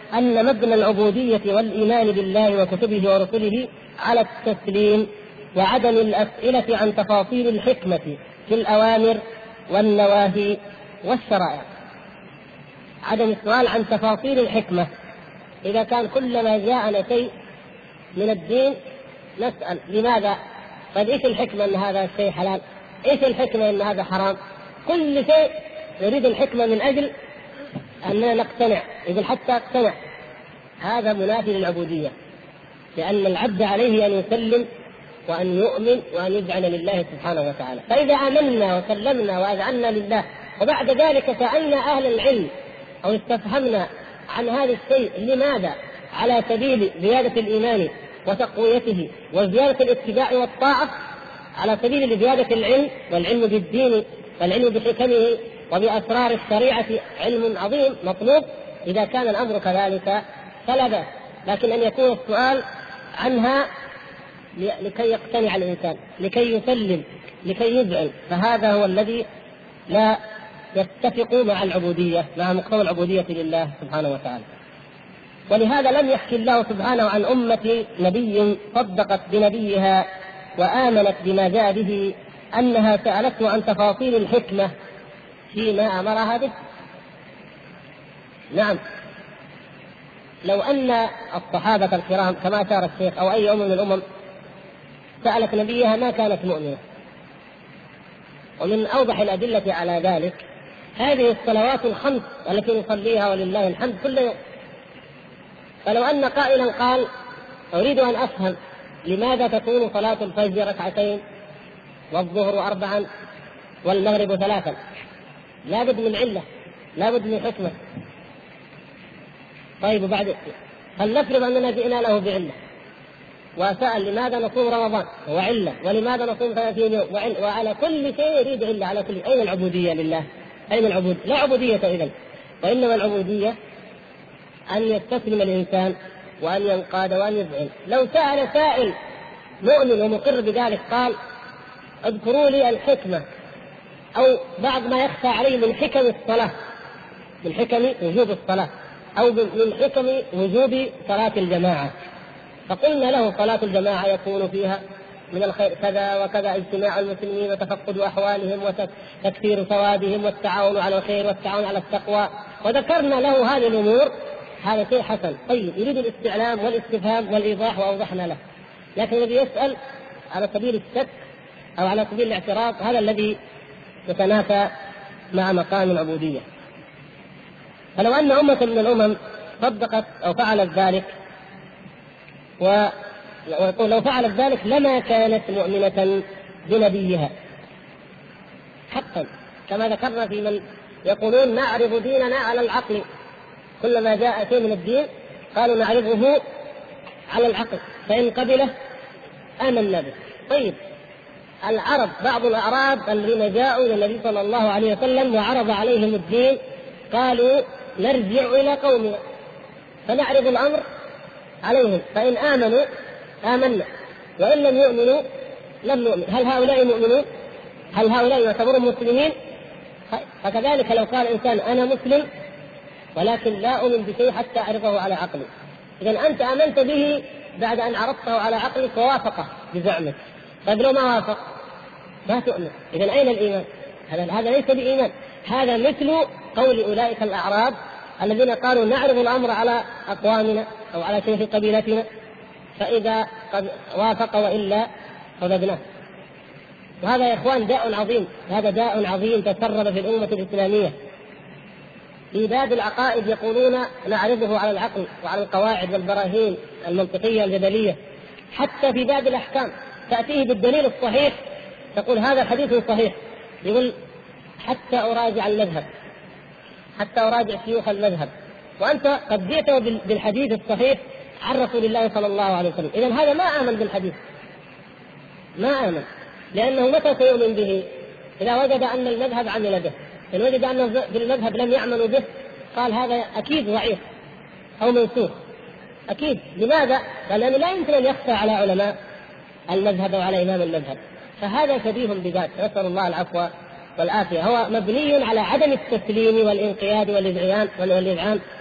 أن مبنى العبودية والإيمان بالله وكتبه ورسله على التسليم وعدم الأسئلة عن تفاصيل الحكمة في الأوامر والنواهي والشرائع. عدم السؤال عن تفاصيل الحكمة، إذا كان كلما جاءنا شيء من الدين نسأل لماذا؟ طيب إيش الحكمة أن هذا الشيء حلال؟ إيش الحكمة أن هذا حرام؟ كل شيء نريد الحكمة من أجل أننا نقتنع، إذن حتى اقتنع. هذا منافي للعبودية، لأن العبد عليه أن يسلم وأن يؤمن وأن يذعن لله سبحانه وتعالى. فإذا آمنا وسلمنا وأذعنا لله وبعد ذلك سألنا أهل العلم أو استفهمنا عن هذا الشيء لماذا، على سبيل زيادة الإيمان وتقويته وزيادة الاتباع والطاعة، على سبيل زيادة العلم والعلم بالدين والعلم بحكمه وبأسرار الشريعة، علم عظيم مطلوب. إذا كان الأمر كذلك فلا بأس، لكن أن يكون السؤال عنها لكي يقتنع الإنسان، لكي يسلم، لكي يذعن، فهذا هو الذي لا يتفق مع العبودية، مع مقتضى العبودية لله سبحانه وتعالى. ولهذا لم يحكي الله سبحانه عن أمة نبي صدقت بنبيها وآمنت بما جاء به أنها سألته عن تفاصيل الحكمة فيما أمرها به. نعم، لو أن الصحابة الكرام كما أشار الشيخ أو أي أمة من الأمم سألت نبيها ما كانت مؤمنة. ومن أوضح الأدلة على ذلك هذه الصلوات الخمس التي نصليها ولله الحمد كل يوم. فلو أن قائلا قال أريد أن أفهم لماذا تكون صلاة الفجر ركعتين والظهر أربعا والمغرب ثلاثا، لا بد من علة، لا بد من حكمة. طيب وبعد فلنفرض أننا جئنا له بعلة وسأل لماذا نصوم رمضان وعلة، ولماذا نصوم ثلاثين يوم وعلة، وعلى كل شيء يريد علة، على كل. أين العبودية لله؟ أين العبودية؟ لا عبودية إذن، وإنما العبودية أن يستسلم الإنسان وأن ينقاد وأن يذعن. لو سأل سائل مؤمن ومقر بذلك قال اذكروا لي الحكمة أو بعض ما يخفى عليه من حكم الصلاة، من حكم وجوب الصلاة، أو من حكم وجوب صلاة الجماعة، فقلنا له صلاة الجماعة يكون فيها من الخير كذا وكذا، اجتماع المسلمين وتفقد أحوالهم وتكثير ثوابهم والتعاون على الخير والتعاون على التقوى، وذكرنا له هذه الأمور. هذا شيء حسن. طيب يريد الاستعلام والاستفهام والإيضاح وأوضحنا له، لكن الذي يسأل على سبيل الشك أو على سبيل الاعتراض هذا الذي يتنافى مع مقام العبودية. فلو أن أمة من الأمم صدقت أو فعلت ذلك، ولو فعلت ذلك لما كانت مؤمنة بنبيها حقا، كما ذكرنا في من يقولون نعرض ديننا على العقل، كلما جاء شيء من الدين قالوا نعرضه على العقل فإن قبله آمنا به. طيب العرب، بعض الأعراب الذين جاءوا إلى النبي صلى الله عليه وسلم وعرض عليهم الدين قالوا نرجع إلى قومنا فنعرض الأمر عليهم، فإن آمنوا آمنا وإن لم يؤمنوا لم نؤمن. هل هؤلاء مؤمنون؟ هل هؤلاء يعتبرون مسلمين؟ فكذلك لو قال إنسان أنا مسلم ولكن لا أؤمن بشيء حتى أعرضه على عقلي، إذن أنت آمنت به بعد أن عرضته على عقلك ووافقه بزعمك، طيب لو ما وافق ما تؤمن. إذن أين الإيمان؟ هذا هذا ليس بإيمان، هذا مثل قول أولئك الأعراب الذين قالوا نعرض الأمر على أقوامنا أو على شيء في قبيلتنا، فإذا قد وافق وإلا رددناه. وهذا يا إخوان داء عظيم، هذا داء عظيم تسرب في الأمة الإسلامية. في باب العقائد يقولون نعرضه على العقل وعلى القواعد والبراهين المنطقية الجدلية، حتى في باب الأحكام تأتيه بالدليل الصحيح تقول هذا حديث صحيح، يقول حتى أراجع المذهب، حتى أراجع شيوخ المذهب، وأنت قد جئت بالحديث الصحيح عن رسول الله صلى الله عليه وسلم. إذن هذا ما آمن بالحديث، ما آمن، لأنه متى سيؤمن به؟ إذا وجد أن المذهب عمل به. إن وجد أن بالمذهب لم يعملوا به قال هذا أكيد ضعيف أو منسوخ أكيد. لماذا؟ لأنه لا يمكن أن يخفى على علماء المذهب وعلى إمام المذهب، فهذا شبيه بذات، نسأل الله العفو والعافية. هو مبني على عدم التسليم والانقياد والإذعان والإذعان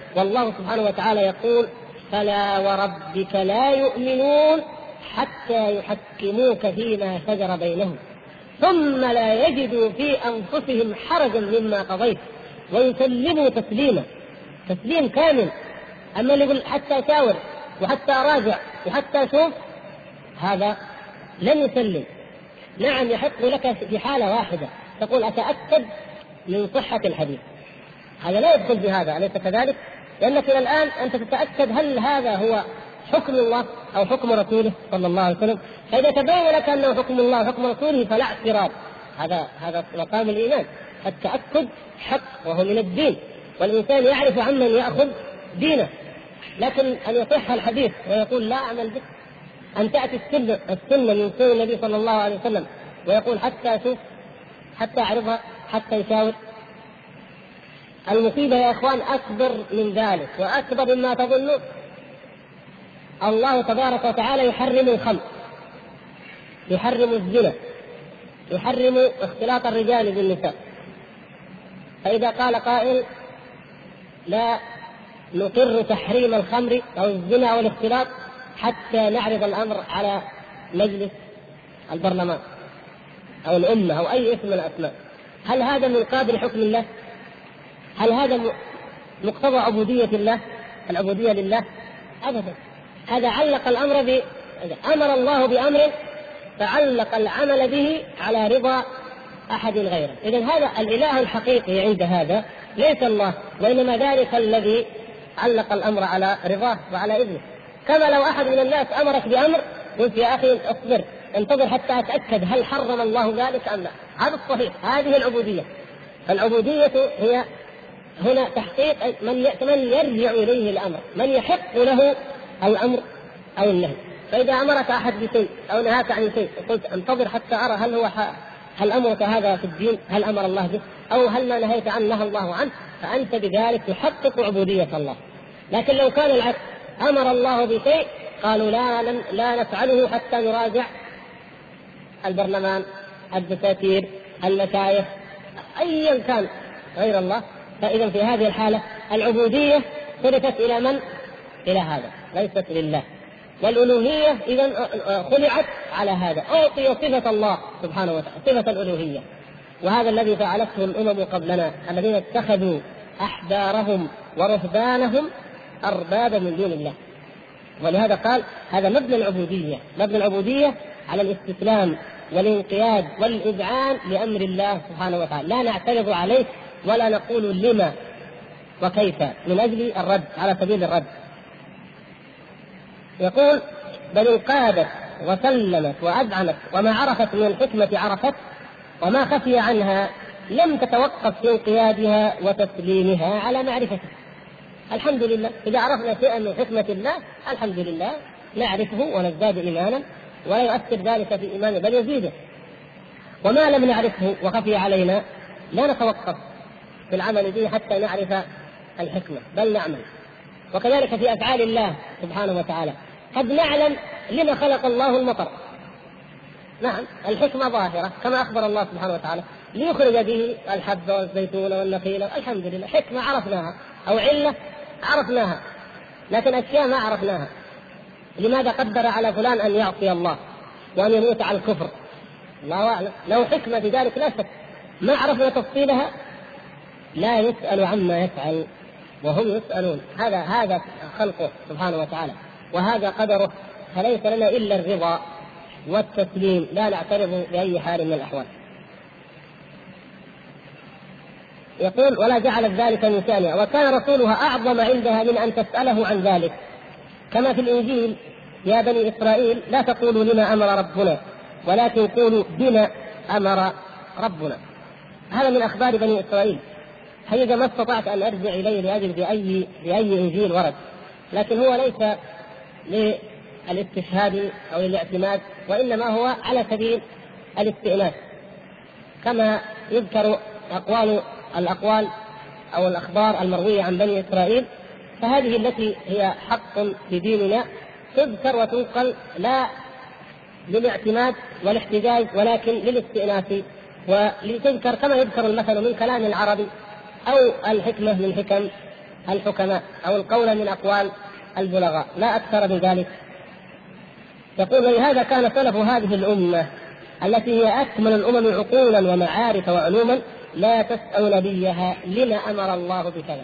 والله سبحانه وتعالى يقول: فلا وربك لا يؤمنون حتى يحكموك فيما شجر بينهم ثم لا يجدوا في أنفسهم حرجا مما قضيت ويسلموا تسليما. تسليم كامل. أما اللي يقول حتى أشاور وحتى أراجع وحتى أشوف، هذا لن يسلم. نعم يحق لك في حالة واحدة تقول أتأكد من صحة الحديث، هذا لا يدخل بهذا، أليس كذلك؟ لأنك إلى الآن أنت تتأكد هل هذا هو حكم الله أو حكم رسوله صلى الله عليه وسلم. فإذا تبين لك أنه حكم الله وحكم رسوله فلا اعتراض، هذا هذا مقام الإيمان. التأكد حق وهو من الدين، والإنسان يعرف عمن يأخذ دينه. لكن أن يصح الحديث ويقول لا أعمل به، أن تأتي السنة السنة من سنة النبي صلى الله عليه وسلم ويقول حتى أشوف حتى أعرفها حتى يشاور. المصيبة يا إخوان أكبر من ذلك وأكبر مما تظنون. الله تبارك وتعالى يحرم الخمر، يحرم الزنا، يحرم اختلاط الرجال بالنساء. فإذا قال قائل لا نقر تحريم الخمر أو الزنا أو الاختلاط حتى نعرض الأمر على مجلس البرلمان أو الأمة أو أي اسم من الأسماء، هل هذا من قابل حكم الله؟ هل هذا مقتضى عبودية الله، العبودية لله؟ أبدا. هذا علق الأمر ب... أمر الله بأمر فعلق العمل به على رضا أحد غيره. إذن هذا الإله الحقيقي عند هذا ليس الله، وإنما ذلك الذي علق الأمر على رضاه وعلى إذنه. كما لو أحد من الناس أمرك بأمر قلت يا أخي اصبر انتظر حتى أتأكد هل حرم الله ذلك أم لا، هذا الصحيح، هذه العبودية. العبودية هي هنا تحقيق من من يرجع إليه الأمر، من يحق له الأمر أو النهي. فإذا أمرك أحد بشيء أو نهاك عن شيء قلت انتظر حتى أرى هل هو هل أمرك هذا في الدين، هل أمر الله به، أو هل ما نهيت عنه نهى الله عنه، فأنت بذلك تحقق عبودية الله. لكن لو كان العكس، أمر الله بشيء قالوا لا لن لا نفعله حتى نراجع البرلمان، الدساتير، المشايخ، أيا كان غير الله، فإذا في هذه الحالة العبودية صرفت إلى من؟ إلى هذا، ليست لله. والألوهية إذا خلعت على هذا، أعطي صفة الله سبحانه وتعالى، صفة الألوهية. وهذا الذي فعلته الأمم قبلنا الذين اتخذوا أحبارهم ورهبانهم أربابا من دون الله. ولهذا قال هذا مبنى العبودية، مبنى العبودية على الاستسلام والانقياد والإذعان لأمر الله سبحانه وتعالى، لا نعترض عليه ولا نقول لما وكيف من أجل الرد على سبيل الرد. يقول بل انقادت وسلمت وأذعنت وما عرفت من الحكمة عرفت وما خفي عنها لم تتوقف في انقيادها وتسليمها على معرفته. الحمد لله إذا عرفنا شيئا من حكمة الله الحمد لله نعرفه ونزداد إيمانا ولا يؤثر ذلك في إيمانه بل يزيده. وما لم نعرفه وخفي علينا لا نتوقف في العمل به حتى نعرف الحكمة بل نعمل. وكذلك في أفعال الله سبحانه وتعالى قد نعلم لما خلق الله المطر، نعم الحكمة ظاهرة كما أخبر الله سبحانه وتعالى ليخرج به الحب والزيتون والنخيل، الحمد لله حكمة عرفناها أو علة عرفناها، لكن أشياء ما عرفناها. لماذا قدر على فلان أن يعصي الله وأن يموت على الكفر؟ الله أعلم، لو حكمة في ذلك لا شك، ما عرفنا تفصيلها. لا يسأل عما يفعل وهم يسألون، هذا هذا خلقه سبحانه وتعالى وهذا قدره، فليس لنا إلا الرضا والتسليم، لا نعترض بأي حال من الأحوال. يقول ولا جعلت ذلك من شأنها وكان رسولها أعظم عندها من أن تسأله عن ذلك، كما في الإنجيل يا بني إسرائيل لا تقولوا لما أمر ربنا ولكن قولوا بما أمر ربنا. هذا من أخبار بني إسرائيل، حقيقة ما استطعت أن أرجع إليه لأجل بأي, بأي إنجيل ورد، لكن هو ليس للاستشهاد أو للاعتماد، وإنما هو على سبيل الاستئناس، كما يذكر أقوال الأقوال أو الأخبار المروية عن بني إسرائيل، فهذه التي هي حق في ديننا تذكر وتنقل لا للاعتماد والاحتجاج ولكن للاستئناس، ولتذكر كما يذكر المثل من كلام العربي أو الحكمة من حكم الحكماء أو القول من أقوال البلغاء، لا أكثر من ذلك. يقول: ولهذا كان سلف هذه الأمة التي هي أكمل الأمم عقولا ومعارف وعلوما لا تسأل نبيها لما أمر الله بكذا.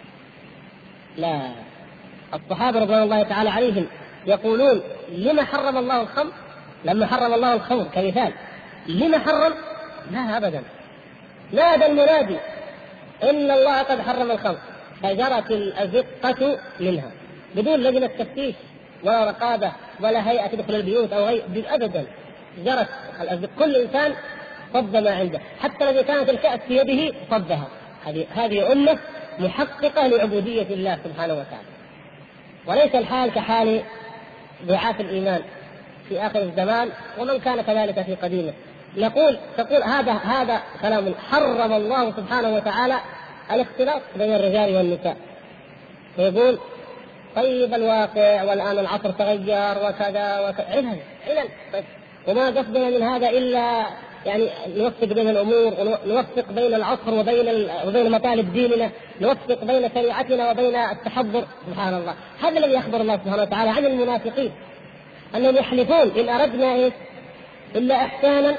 لا، الصحابة رضوان الله تعالى عليهم يقولون: لما حرم الله الخمر؟ لما حرم الله الخمر كمثال، لما حرم؟ لا أبدا، نادى المنادي إن الله قد حرم الخمر، فجرت الأزقة منها بدون لجنة تفتيش ولا رقابة ولا هيئة تدخل البيوت أو غير أبدا. جرت الأزقة، كل إنسان صد ما عنده، حتى الذي كانت الكأس في يده صدها. هذه هذه أمة محققة لعبودية الله سبحانه وتعالى. وليس الحال كحال ضعاف الإيمان في آخر الزمان ومن كان كذلك في قديمه. نقول تقول هذا هذا كلام حرم الله سبحانه وتعالى الاختلاط بين الرجال والنساء، ويقول: طيب الواقع والآن العصر تغير وكذا وكذا، علل علل وما قصدنا من هذا إلا يعني نوفق بين الأمور، ونوفق بين العصر وبين وبين مطالب ديننا، نوفق بين شريعتنا وبين التحضر. سبحان الله، هذا الذي يخبر الله سبحانه وتعالى عن المنافقين أنهم يحلفون إن أردنا إيه إلا إحسانا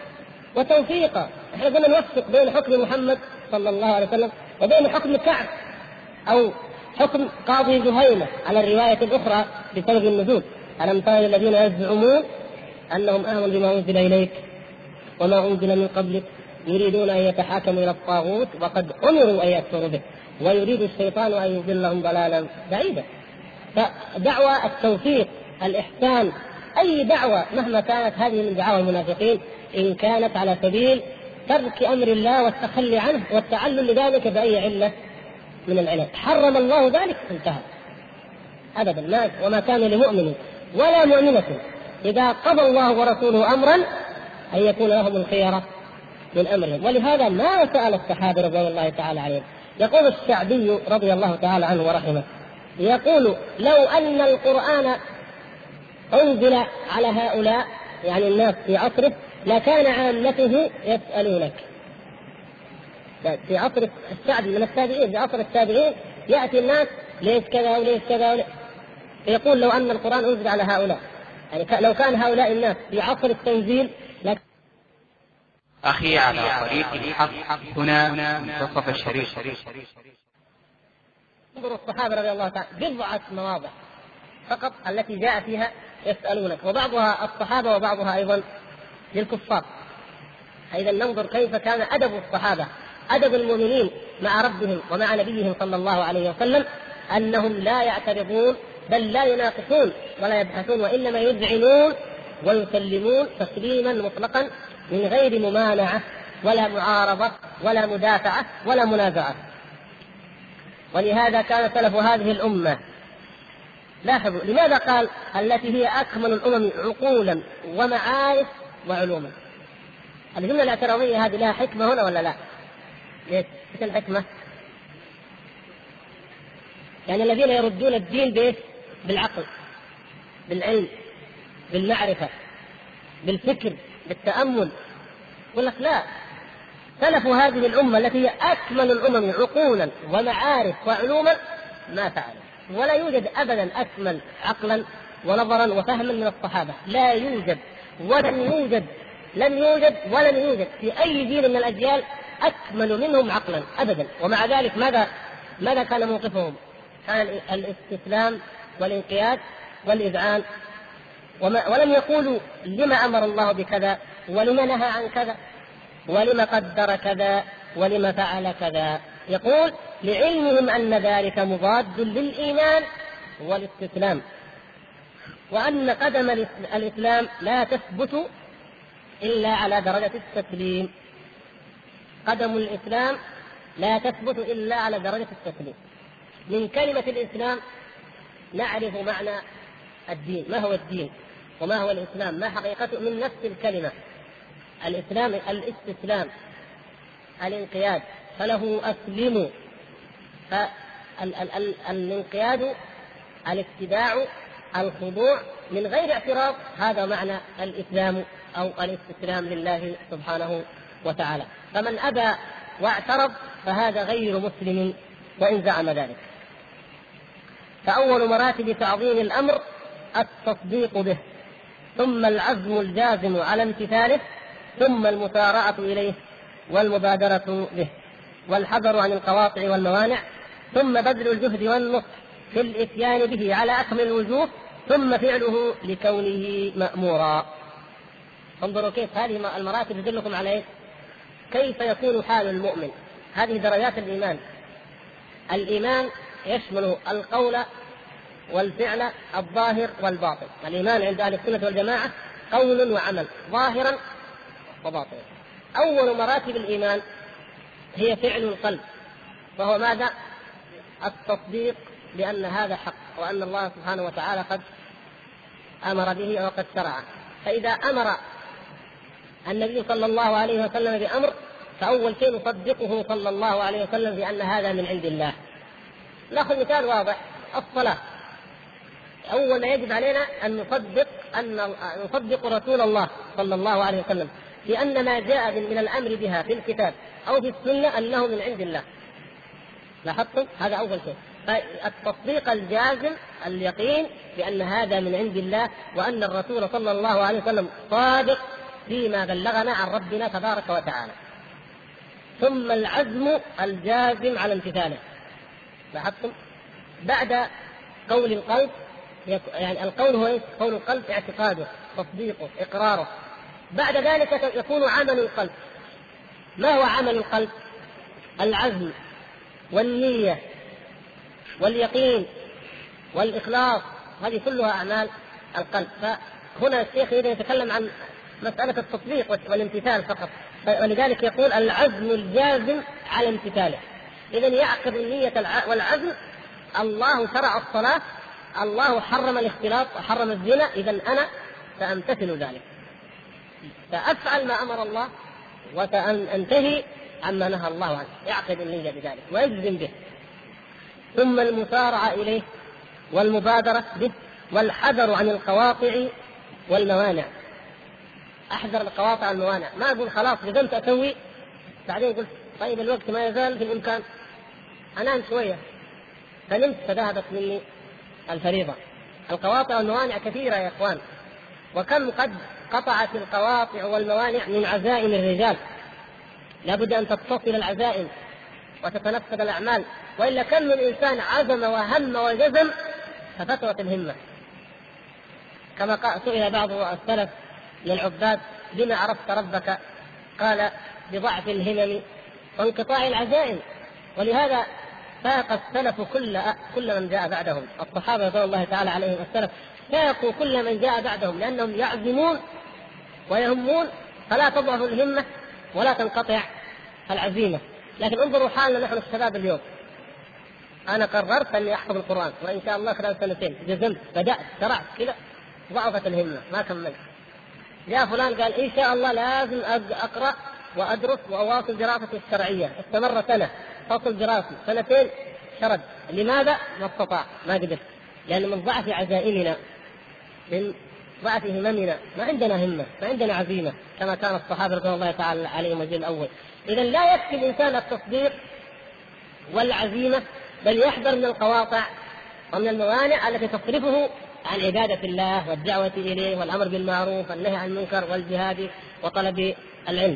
وتوفيقا. احنا قلنا نوفق بين حكم محمد صلى الله عليه وسلم وبين حكم كعب أو حكم قاضي زهينة على الرواية الأخرى بسبب النزول: ألم تر الذين يزعمون أنهم آمنوا بما أنزل إليك وما أنزل من قبلك يريدون أن يتحاكموا إلى الطاغوت وقد أمروا أن يكفروا به ويريد الشيطان أن يضلهم ضلالا بعيدا. فدعوة التوفيق، الإحسان، أي دعوة مهما كانت هذه من دعاوى المنافقين إن كانت على سبيل ترك أمر الله والتخلي عنه والتعلل لذلك بأي علة من العلل. حرم الله ذلك انتهى أبدا. ما وما كان لمؤمن ولا مؤمنة إذا قضى الله ورسوله أمرا أن يكون لهم الخيرة من أمرهم. ولهذا ما سأل الصحابة رضي الله تعالى عليهم. يقول الشعبي رضي الله تعالى عنه ورحمه، يقول: لو أن القرآن أنزل على هؤلاء يعني الناس في عصره لكان عامته يسألونك. في عصر الشعبي من التابعين، في عصر التابعين يأتي الناس ليش كذا وليش كذا وليش. يقول: لو أن القرآن أنزل على هؤلاء، يعني لو كان هؤلاء الناس في عصر التنزيل لك... أخي على طريق الحق هنا منتصف الشريف. انظروا الصحابة رضي الله تعالى بضعة مواضع فقط التي جاء فيها يسألونك، وبعضها الصحابة وبعضها أيضا للكفار. إذا ننظر كيف كان أدب الصحابة، أدب المؤمنين مع ربهم ومع نبيهم صلى الله عليه وسلم، أنهم لا يعترضون بل لا يناقشون ولا يبحثون، وإنما يذعنون ويسلمون تسليما مطلقا من غير ممانعة ولا معارضة ولا مدافعة ولا منازعة. ولهذا كان سلف هذه الأمة. لاحظوا لماذا قال التي هي أكمل الأمم عقولا ومعارف وعلوما؟ الجملة الاعتراضية هذه لها حكمة هنا ولا لا؟ ليش؟ ايش الحكمة؟ يعني الذين يردون الدين بإيش؟ بالعقل، بالعلم، بالمعرفة، بالفكر، بالتأمل. يقول لك لا، سلف هذه الأمة التي هي أكمل الأمم عقولا ومعارف وعلوما ما فعلوا، ولا يوجد أبدا أكمل عقلا ونظرا وفهما من الصحابة، لا يوجد ولن يوجد لن يوجد ولن يوجد في أي جيل من الأجيال أكمل منهم عقلا أبدا. ومع ذلك ماذا ماذا كان موقفهم؟ كان الاستسلام والانقياد والإذعان، ولم يقولوا لما أمر الله بكذا ولما نهى عن كذا ولما قدر كذا ولما فعل كذا. يقول لعلمهم أن ذلك مضاد للإيمان والاستسلام، وأن قدم الإسلام لا تثبت إلا على درجة التسليم. قدم الإسلام لا تثبت إلا على درجة التسليم. من كلمة الإسلام نعرف معنى الدين، ما هو الدين وما هو الإسلام، ما حقيقته من نفس الكلمة. الإسلام الاستسلام، الانقياد، فله أسلموا، فالانقياد الاتباع الخضوع من غير اعتراض، هذا معنى الإسلام أو الاستسلام لله سبحانه وتعالى. فمن أبى واعترض فهذا غير مسلم وإن زعم ذلك. فأول مراتب تعظيم الأمر التصديق به، ثم العزم الجازم على امتثاله، ثم المسارعة إليه والمبادرة به، والحذر عن القواطع والموانع، ثم بذل الجهد والنصح في الإتيان به على أكمل الوجوه، ثم فعله لكونه مأمورا. انظروا كيف هذه المراتب تدلكم على كيف يكون حال المؤمن. هذه درجات الإيمان. الإيمان يشمل القول والفعل الظاهر والباطن. الإيمان عند أهل السنة والجماعة قول وعمل ظاهرا وباطنا. أول مراتب الإيمان هي فعل القلب، وهو ماذا؟ التصديق بأن هذا حق، وأن الله سبحانه وتعالى قد أمر به وقد شرعه. فإذا أمر النبي صلى الله عليه وسلم بأمر، فأول شيء نصدقه صلى الله عليه وسلم بأن هذا من عند الله. نأخذ مثال واضح، الصلاة. أول ما يجب علينا أن نصدق أن نصدق رسول الله صلى الله عليه وسلم في أن ما جاء من الأمر بها في الكتاب أو في السنة أنه من عند الله. لاحظتم؟ هذا أول شيء. فالتصديق الجازم، اليقين بأن هذا من عند الله، وأن الرسول صلى الله عليه وسلم صادق فيما بلغنا عن ربنا تبارك وتعالى. ثم العزم الجازم على امتثاله. لاحظتم؟ بعد قول القلب، يعني القول هو ايش؟ قول القلب اعتقاده، تصديقه، اقراره. بعد ذلك يكون عمل القلب. ما هو عمل القلب؟ العزم والنية واليقين والإخلاص، هذه كلها أعمال القلب. فهنا الشيخ يتكلم عن مسألة التصديق والامتثال فقط، ولذلك يقول العزم الجازم على امتثاله. إذن يعقد النية والعزم. الله شرع الصلاة، الله حرم الاختلاط وحرم الزنا، إذن أنا سأمتثل ذلك، سأفعل ما أمر الله وسأنتهي عما نهى الله عنه. يعقد النية بذلك ويجزم به. ثم المسارعة إليه والمبادرة به، والحذر عن القواطع والموانع. أحذر القواطع والموانع، ما أقول خلاص قدمت أسوي بعدين قلت طيب الوقت ما يزال في الإمكان أنام شوية، فنمت فذهبت مني الفريضة. القواطع والموانع كثيرة يا إخوان، وكم قد قطعت القواطع والموانع من عزائم الرجال. لابد أن تتصل العزائم وتتنفذ الأعمال، وإلا كم من إنسان عزم وهم وجزم ففترت الهمة. كما سئل بعض السلف للعباد بما عرفت ربك؟ قال بضعف الهمم وانقطاع العزائم. ولهذا فاق السلف كل كل من جاء بعدهم. الصحابة رضي الله تعالى عليهم السلف فاقوا كل من جاء بعدهم، لأنهم يعزمون ويهمون فلا تضعف الهمة ولا تنقطع العزيمة. لكن انظروا حالنا نحن الشباب اليوم. أنا قررت أني أحفظ القرآن وإن شاء الله خلال سنتين جزمت، بدأت شرعت كذا، ضعفت الهمة ما كملت. جاء فلان قال إن شاء الله لازم أقرأ وأدرس وأواصل دراستي الشرعية، استمر سنة، فصل دراسي سنتين، شرد. لماذا؟ ما استطاع، ما قدر، لأن من ضعف عزائمنا، من ضعف هممنا، ما عندنا همة، ما عندنا عزيمة كما كان الصحابة رضي الله تعالى عليهم الجيل الأول. إذن لا يكفي الإنسان التصديق والعزيمة، بل يحذر من القواطع ومن الموانع التي تصرفه عن عبادة الله والدعوة إليه والأمر بالمعروف والنهي عن المنكر والجهاد وطلب العلم.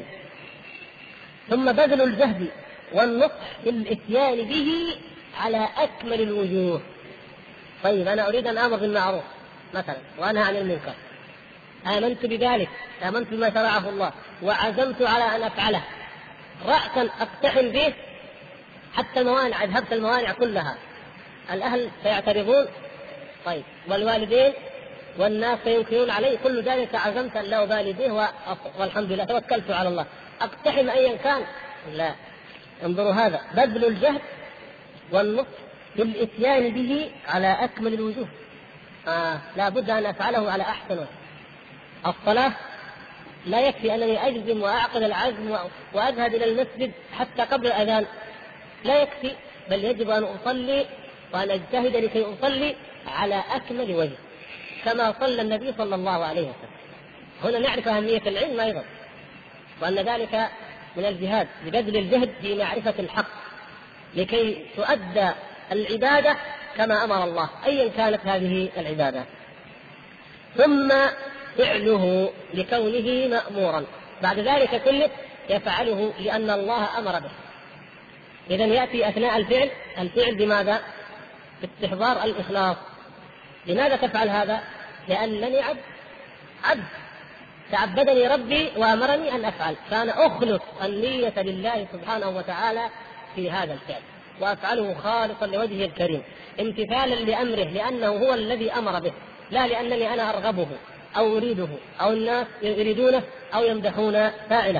ثم بذل الجهد والنصح في الإتيان به على أكمل الوجوه. طيب أنا أريد أن أمر بالمعروف مثلا وأنهى عن المنكر، آمنت بذلك، آمنت بما شرعه الله وعزمت على أن أفعله، رأسا أقتحم به حتى الموانع، أذهبت الموانع كلها. الأهل سيعترضون، طيب والوالدين والناس سينكرون علي، كل ذلك عزمت أن لا أبالي به والحمد لله توكلت على الله، أقتحم أيا كان. لا، انظروا هذا بذل الجهد والنصح في الإتيان به على أكمل الوجوه. آه لا بد أن أفعله على أحسن وجه. الصلاة لا يكفي أنني أجزم وأعقد العزم وأذهب إلى المسجد حتى قبل الأذان، لا يكفي، بل يجب أن أصلي وأن أجتهد لكي أصلي على أكمل وجه كما صلى النبي صلى الله عليه وسلم. هنا نعرف أهمية العلم أيضا، وأن ذلك من الجهاد ببذل الجهد في معرفة الحق لكي تؤدى العبادة كما أمر الله أيا كانت هذه العبادات. ثم فعله لكونه مأمورا، بعد ذلك كله يفعله لأن الله أمر به. إذن يأتي أثناء الفعل الفعل بماذا؟ باستحضار الإخلاص. لماذا تفعل هذا؟ لأنني عبد عبد تعبدني ربي وأمرني أن أفعل، فأنا أخلص النية لله سبحانه وتعالى في هذا الفعل وأفعله خالصا لوجهه الكريم امتثالا لأمره، لأنه هو الذي أمر به، لا لأنني أنا أرغبه أو أريده أو الناس يريدونه أو يمدحون فاعله.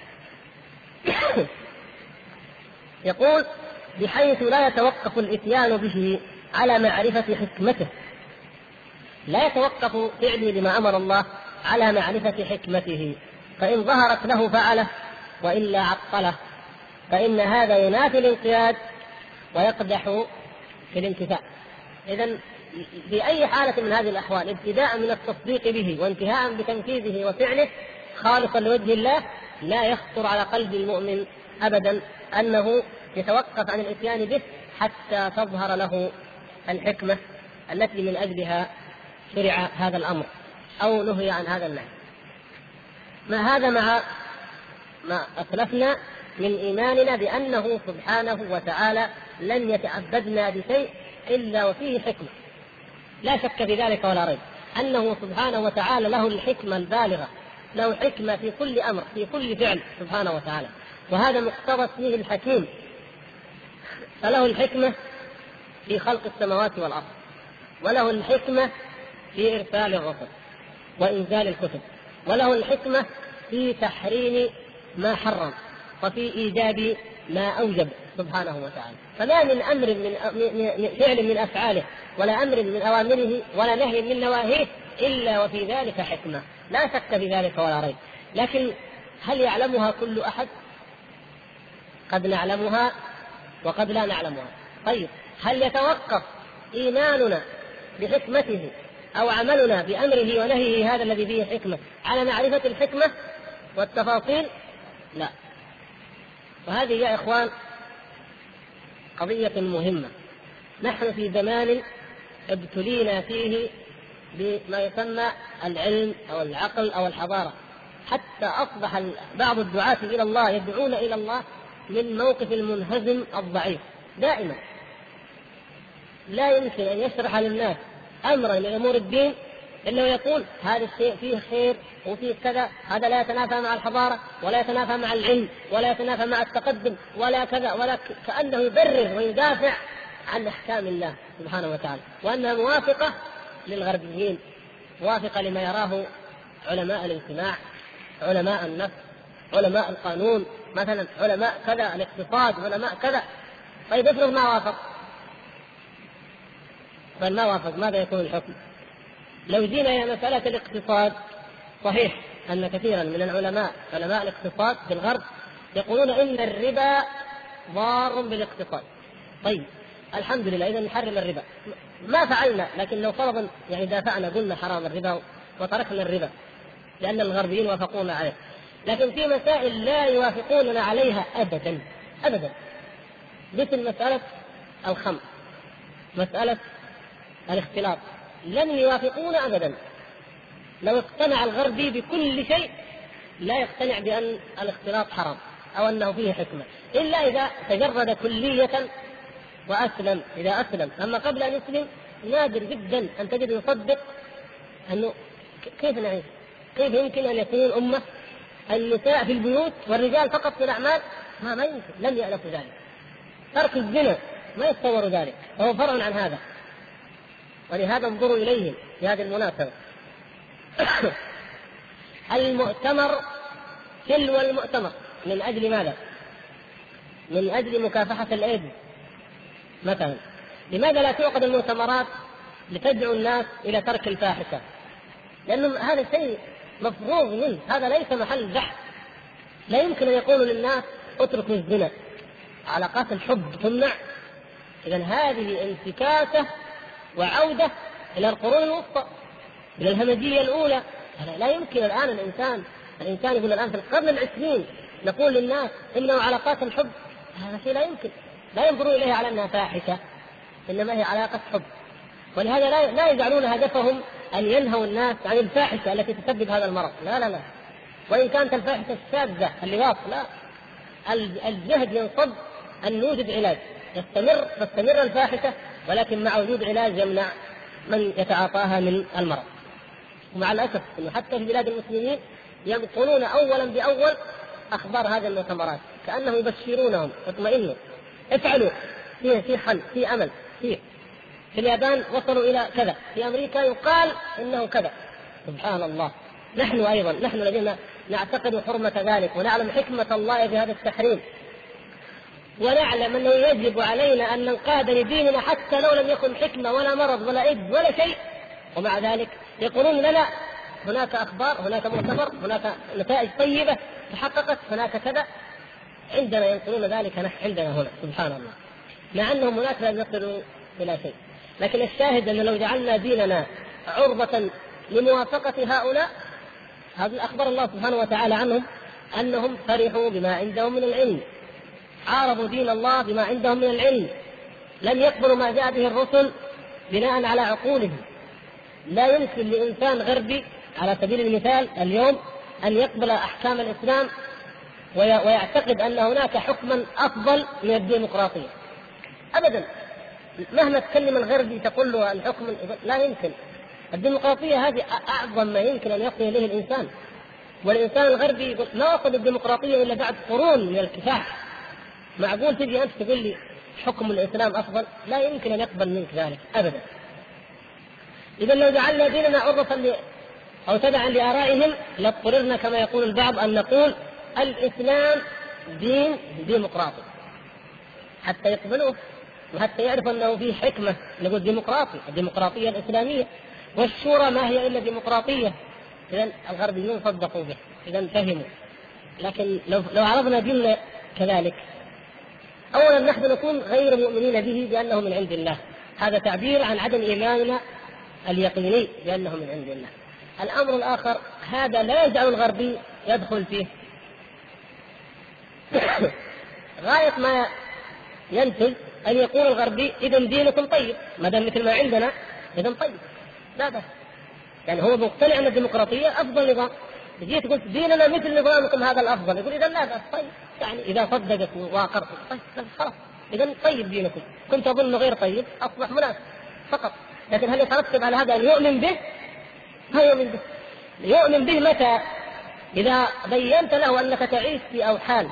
يقول بحيث لا يتوقف الإتيان به على معرفة حكمته، لا يتوقف فعلي لما أمر الله على معرفة حكمته، فإن ظهرت له فعله وإلا عطله، فإن هذا ينافي الانقياد ويقدح في الامتثال. إذن في أي حالة من هذه الأحوال ابتداء من التصديق به وانتهاء بتنفيذه وفعله خالصا لوجه الله لا يخطر على قلب المؤمن أبدا أنه يتوقف عن الإتيان به حتى تظهر له الحكمة التي من أجلها شرع هذا الأمر أو نهي عن هذا النهي. ما هذا مع ما أسلفنا من إيماننا بأنه سبحانه وتعالى لن يتعبدنا بشيء إلا وفيه حكمة، لا شك في ذلك ولا ريب، أنه سبحانه وتعالى له الحكمة البالغة، له حكمة في كل أمر في كل فعل سبحانه وتعالى، وهذا مقتضى فيه الحكيم. فله الحكمة في خلق السماوات والأرض، وله الحكمة في إرسال الرسل وإنزال الكتب، وله الحكمة في تحريم ما حرم وفي إيجاب ما أوجب سبحانه وتعالى. فما من أمر من فعل من أفعاله ولا أمر من أوامره ولا نهي من نواهيه إلا وفي ذلك حكمة، لا شك في ذلك ولا ريب. لكن هل يعلمها كل أحد؟ قد نعلمها وقد لا نعلمها. طيب هل يتوقف إيماننا بحكمته أو عملنا بأمره ونهيه هذا الذي فيه حكمة على معرفة الحكمة والتفاصيل؟ لا. وهذه يا إخوان قضية مهمة. نحن في زمان ابتلينا فيه بما يسمى العلم أو العقل أو الحضارة، حتى أصبح بعض الدعاة إلى الله يدعون إلى الله من موقف المنهزم الضعيف دائما. لا يمكن أن يشرح للناس أمرا من أمور الدين إلا ويقول هذا الشيء فيه خير وفيه كذا، هذا لا يتنافى مع الحضارة ولا يتنافى مع العلم ولا يتنافى مع التقدم ولا كذا، ولا كأنه يبرر ويدافع عن أحكام الله سبحانه وتعالى وأنها موافقة للغربيين، موافقة لما يراه علماء الاجتماع، علماء النفس، علماء القانون مثلا، علماء كذا الاقتصاد، علماء كذا. طيب افرض ما وافق، بل ما وافق ماذا يكون الحكم؟ لو جينا إلى مسألة الاقتصاد، صحيح أن كثيرا من العلماء علماء الاقتصاد في الغرب يقولون إن الربا ضار بالاقتصاد. طيب الحمد لله، إذا نحرم الربا. ما فعلنا، لكن لو فرضا يعني دافعنا قلنا حرام الربا وتركنا الربا لأن الغربيين وافقونا عليه، لكن في مسائل لا يوافقوننا عليها أبدا أبدا، مثل مسألة الخمر، مسألة الاختلاط، لن يوافقونا أبدا. لو اقتنع الغربي بكل شيء لا يقتنع بأن الاختلاط حرام أو أنه فيه حكمة إلا إذا تجرد كلية وأسلم، إذا أسلم. أما قبل أن يسلم نادر جدا أن تجد يصدق أنه كيف نعيش، كيف يمكن أن يكون أمة النساء في البيوت والرجال فقط في الأعمال؟ ما ما يمكن، لن يألفوا ذلك. ترك الزنا ما يتصور ذلك، وهو فرع عن هذا. ولهذا انظروا إليهم في هذه المناسبة. المؤتمر تلو المؤتمر من أجل ماذا؟ من أجل مكافحة الإيدز مثلا. لماذا لا تعقد المؤتمرات لتدعو الناس إلى ترك الفاحشة؟ لأنه هذا شيء مفروض منه، هذا ليس محل بحث. لا يمكن أن يقولوا للناس اتركوا الزنا، علاقات الحب تمنع. إذن هذه انتكاسة وعودة إلى القرون الوسطى، إلى الهمجية الأولى. لا يمكن الآن الإنسان الإنسان يقول الآن في القرن العشرين نقول للناس إنه علاقات الحب، هذا شيء لا يمكن. لا ينظروا إليها على أنها فاحشة، إنما هي علاقة حب. ولهذا لا لا يجعلون هدفهم أن ينهوا الناس عن الفاحشة التي تسبب هذا المرض، لا لا لا. وإن كانت الفاحشة الشاذة اللواط، لا، الجهد ينصب أن نوجد علاج، يستمر تستمر الفاحشة ولكن مع وجود علاج يمنع من يتعاطاها من المرض. ومع الأسف أنه حتى في بلاد المسلمين ينقلون أولا بأول أخبار هذه المؤتمرات كأنهم يبشرونهم اطمئنوا افعلوا، في في حل، في أمل، في في اليابان وصلوا إلى كذا، في أمريكا يقال إنه كذا. سبحان الله. نحن أيضا نحن الذين نعتقد حرمة ذلك ونعلم حكمة الله في هذا التحريم، ونعلم أنه يجب علينا أن ننقاد لديننا حتى لو لم يكن حكمة ولا مرض ولا إيد ولا شيء، ومع ذلك يقولون لنا هناك أخبار، هناك مؤتمر، هناك نتائج طيبة تحققت، هناك كذا. عندنا ينقلون ذلك نحن عندنا هنا، سبحان الله، مع أنهم هناك لم يصلوا إلى شيء. لكن الشاهد أن لو جعلنا ديننا عرضة لموافقة هؤلاء، هذا أخبر الله سبحانه وتعالى عنهم أنهم فرحوا بما عندهم من العلم، عارضوا دين الله بما عندهم من العلم، لم يقبلوا ما جاء به الرسل بناء على عقولهم. لا يمكن لإنسان غربي على سبيل المثال اليوم أن يقبل أحكام الإسلام ويعتقد أن هناك حكما أفضل من الديمقراطية أبدا. مهما تكلم الغربي تقول له الحكم، لا يمكن. الديمقراطية هذه أعظم ما يمكن أن يصل إليه الإنسان، والإنسان الغربي يقول ما وصل الديمقراطية إلا بعد قرون من الكفاح. معقول تجي أنت تقول لي حكم الإسلام أفضل؟ لا يمكن أن يقبل منك ذلك أبدا. إذا لو جعلنا ديننا عرضة أو تبعا لآرائهم لاضطررنا كما يقول البعض أن نقول الإسلام دين ديمقراطي حتى يقبلوه وحتى يعرفوا أنه فيه حكمة. نقول ديمقراطي، الديمقراطية الإسلامية، والشورى ما هي إلا ديمقراطية. إذن الغربيون صدقوا به، إذن فهموا. لكن لو, لو عرضنا ديننا كذلك، أولا نحن نكون غير مؤمنين به بأنه من عند الله، هذا تعبير عن عدم إيماننا اليقيني بأنه من عند الله. الأمر الآخر، هذا لا يجعل الغربي يدخل فيه غاية ما ينتج أن يقول الغربي إذن دينكم طيب، ما دام مثل ما عندنا إذن طيب، لا بس. يعني هو مقتنع أن الديمقراطية أفضل نظام، جيت قلت ديننا مثل نظامكم هذا الأفضل، يقول إذن لا بس طيب. يعني إذا صدقت وواقرت طيب خلاص إذن طيب دينكم، كنت أظن غير طيب أصبح مناسب فقط. لكن هل يترتب على هذا أن يؤمن به؟ لا يؤمن به. يؤمن به متى؟ إذا بينت له أنك تعيش في أوحال،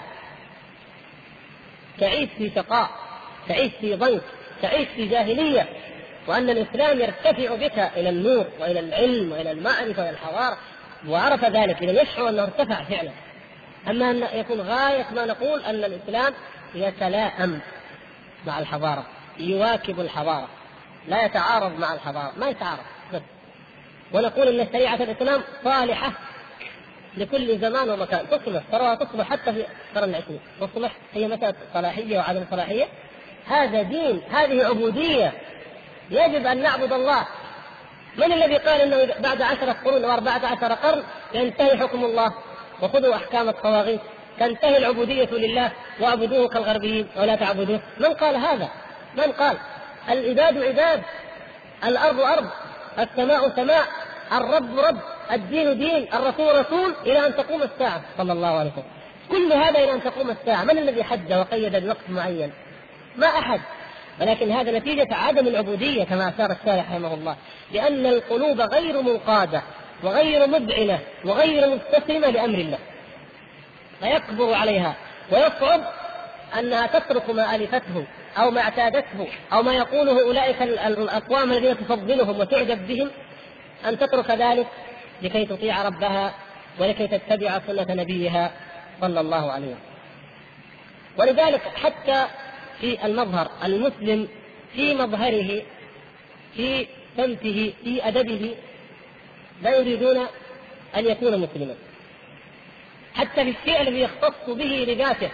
تعيش في شقاء، تعيش في ضنك، تعيش في جاهلية، وأن الإسلام يرتفع بك إلى النور وإلى العلم وإلى المعرفة وإلى الحضارة، وعرف ذلك إذا يشعر أنه ارتفع فعلا. أما أن يكون غاية ما نقول أن الإسلام يتلائم مع الحضارة، يواكب الحضارة، لا يتعارض مع الحضارة، ما يتعارض بس. ونقول أن شريعة الإسلام صالحة لكل زمان ومكان، تصلح ترى تصلح حتى في القرن العشرين، تصلح هي مسألة صلاحية وعدم صلاحية. هذا دين، هذه عبودية، يجب أن نعبد الله. من الذي قال أنه بعد عشرة قرون وأربعة عشر قرن ينتهي حكم الله وخذوا أحكام الطواغيت، تنتهي العبودية لله واعبدوه كالغربيين ولا تعبدوه؟ من قال هذا؟ من قال؟ العباد عباد، الأرض أرض، السماء سماء، الرب رب، الدين دين، الرسول رسول، إلى أن تقوم الساعة صلى الله عليه وسلم. كل هذا إلى أن تقوم الساعة. من الذي حد وقيد بوقت معين؟ ما أحد. ولكن هذا نتيجة عدم العبودية كما أشار الشارح رحمه الله، لأن القلوب غير منقادة وغير مذعنة وغير مستسلمة لأمر الله، فيكبر عليها ويصعب أنها تترك ما ألفته أو ما اعتادته أو ما يقوله أولئك الأقوام الذين تفضلهم وتعجب بهم، أن تترك ذلك لكي تطيع ربها ولكي تتبع سنة نبيها صلى الله عليه وسلم. ولذلك حتى في المظهر، المسلم في مظهره، في سمته، في أدبه، لا يريدون أن يكون مسلما. حتى في الشيء الذي يختص به لذاته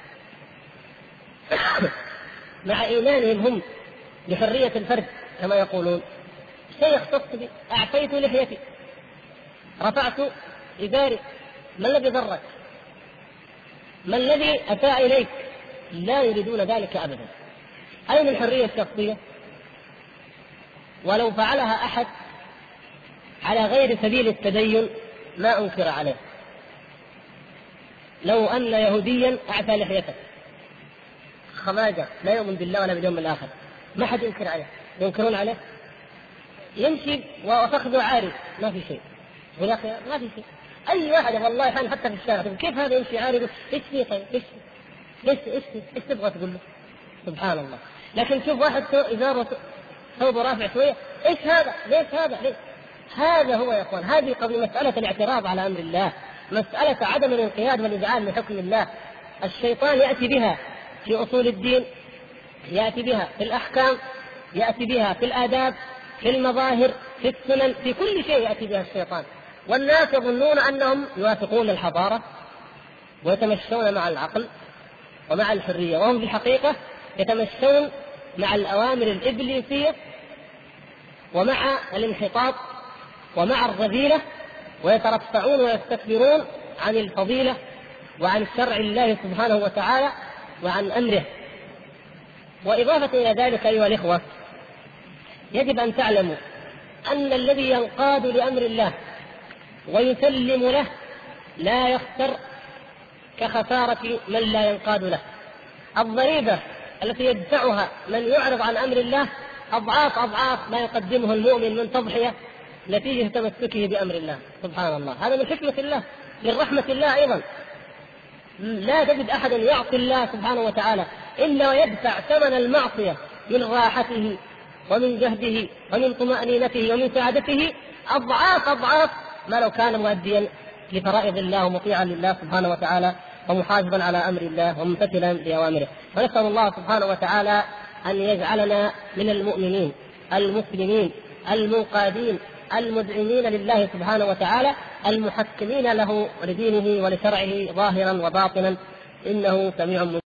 مع إيمانهم هم بحرية الفرد كما يقولون، شيء يختص به، أعفيت لحيتي، رفعت إزاري، ما الذي ضرك؟ ما الذي أساء إليك؟ لا يريدون ذلك أبدا. أين الحرية الشخصية؟ ولو فعلها أحد على غير سبيل التدين ما أنكر عليه. لو أن يهوديا أعفى لحيته خماجة لا يؤمن بالله ولا باليوم الآخر ما حد ينكر عليه، ينكرون عليه؟ يمشي وفخذه عاري ما في شيء، يقول يا أخي ما في شيء. أي واحد والله حتى في الشارع كيف هذا يمشي عاري؟ إيش فيه طيب؟ إيش إيش إيش إيش تبغى تقول له؟ سبحان الله. لكن شوف واحد إزاره ثوبه رافع شوية، إيش هذا؟ ليش هذا؟ ليش؟ هذا هو يا أخوان، هذه قضية مسألة الاعتراض على أمر الله، مسألة عدم الانقياد والإذعان لحكم الله. الشيطان يأتي بها في أصول الدين، يأتي بها في الأحكام، يأتي بها في الآداب، في المظاهر، في السنن، في كل شيء يأتي بها الشيطان. والناس يظنون أنهم يوافقون الحضارة ويتمشون مع العقل ومع الحرية، وهم في الحقيقة يتمشون مع الأوامر الإبليسية ومع الانحطاط ومع الرذيلة، ويترفعون ويستكبرون عن الفضيلة وعن شرع الله سبحانه وتعالى وعن أمره. وإضافة إلى ذلك أيها الإخوة، يجب أن تعلموا أن الذي ينقاد لأمر الله ويسلم له لا يخسر كخسارة من لا ينقاد له. الضريبة التي يدفعها من يعرض عن أمر الله أضعاف أضعاف ما يقدمه المؤمن من تضحية نتيجة تمسكه بأمر الله سبحان الله. هذا من حكمة الله، من رحمة الله أيضا. لا تجد أحدا يعصي الله سبحانه وتعالى إلا ويدفع ثمن المعصية من راحته ومن جهده ومن طمأنينته ومن سعادته أضعاف أضعاف ما لو كان مؤديا لفرائض الله ومطيعا لله سبحانه وتعالى ومحافظا على أمر الله وممتثلا لأوامره. ونسأل الله سبحانه وتعالى أن يجعلنا من المؤمنين المسلمين المنقادين المدعمين لله سبحانه وتعالى المحكمين له ولدينه ولشرعه ظاهرا وباطنا، إنه سميع مجيب.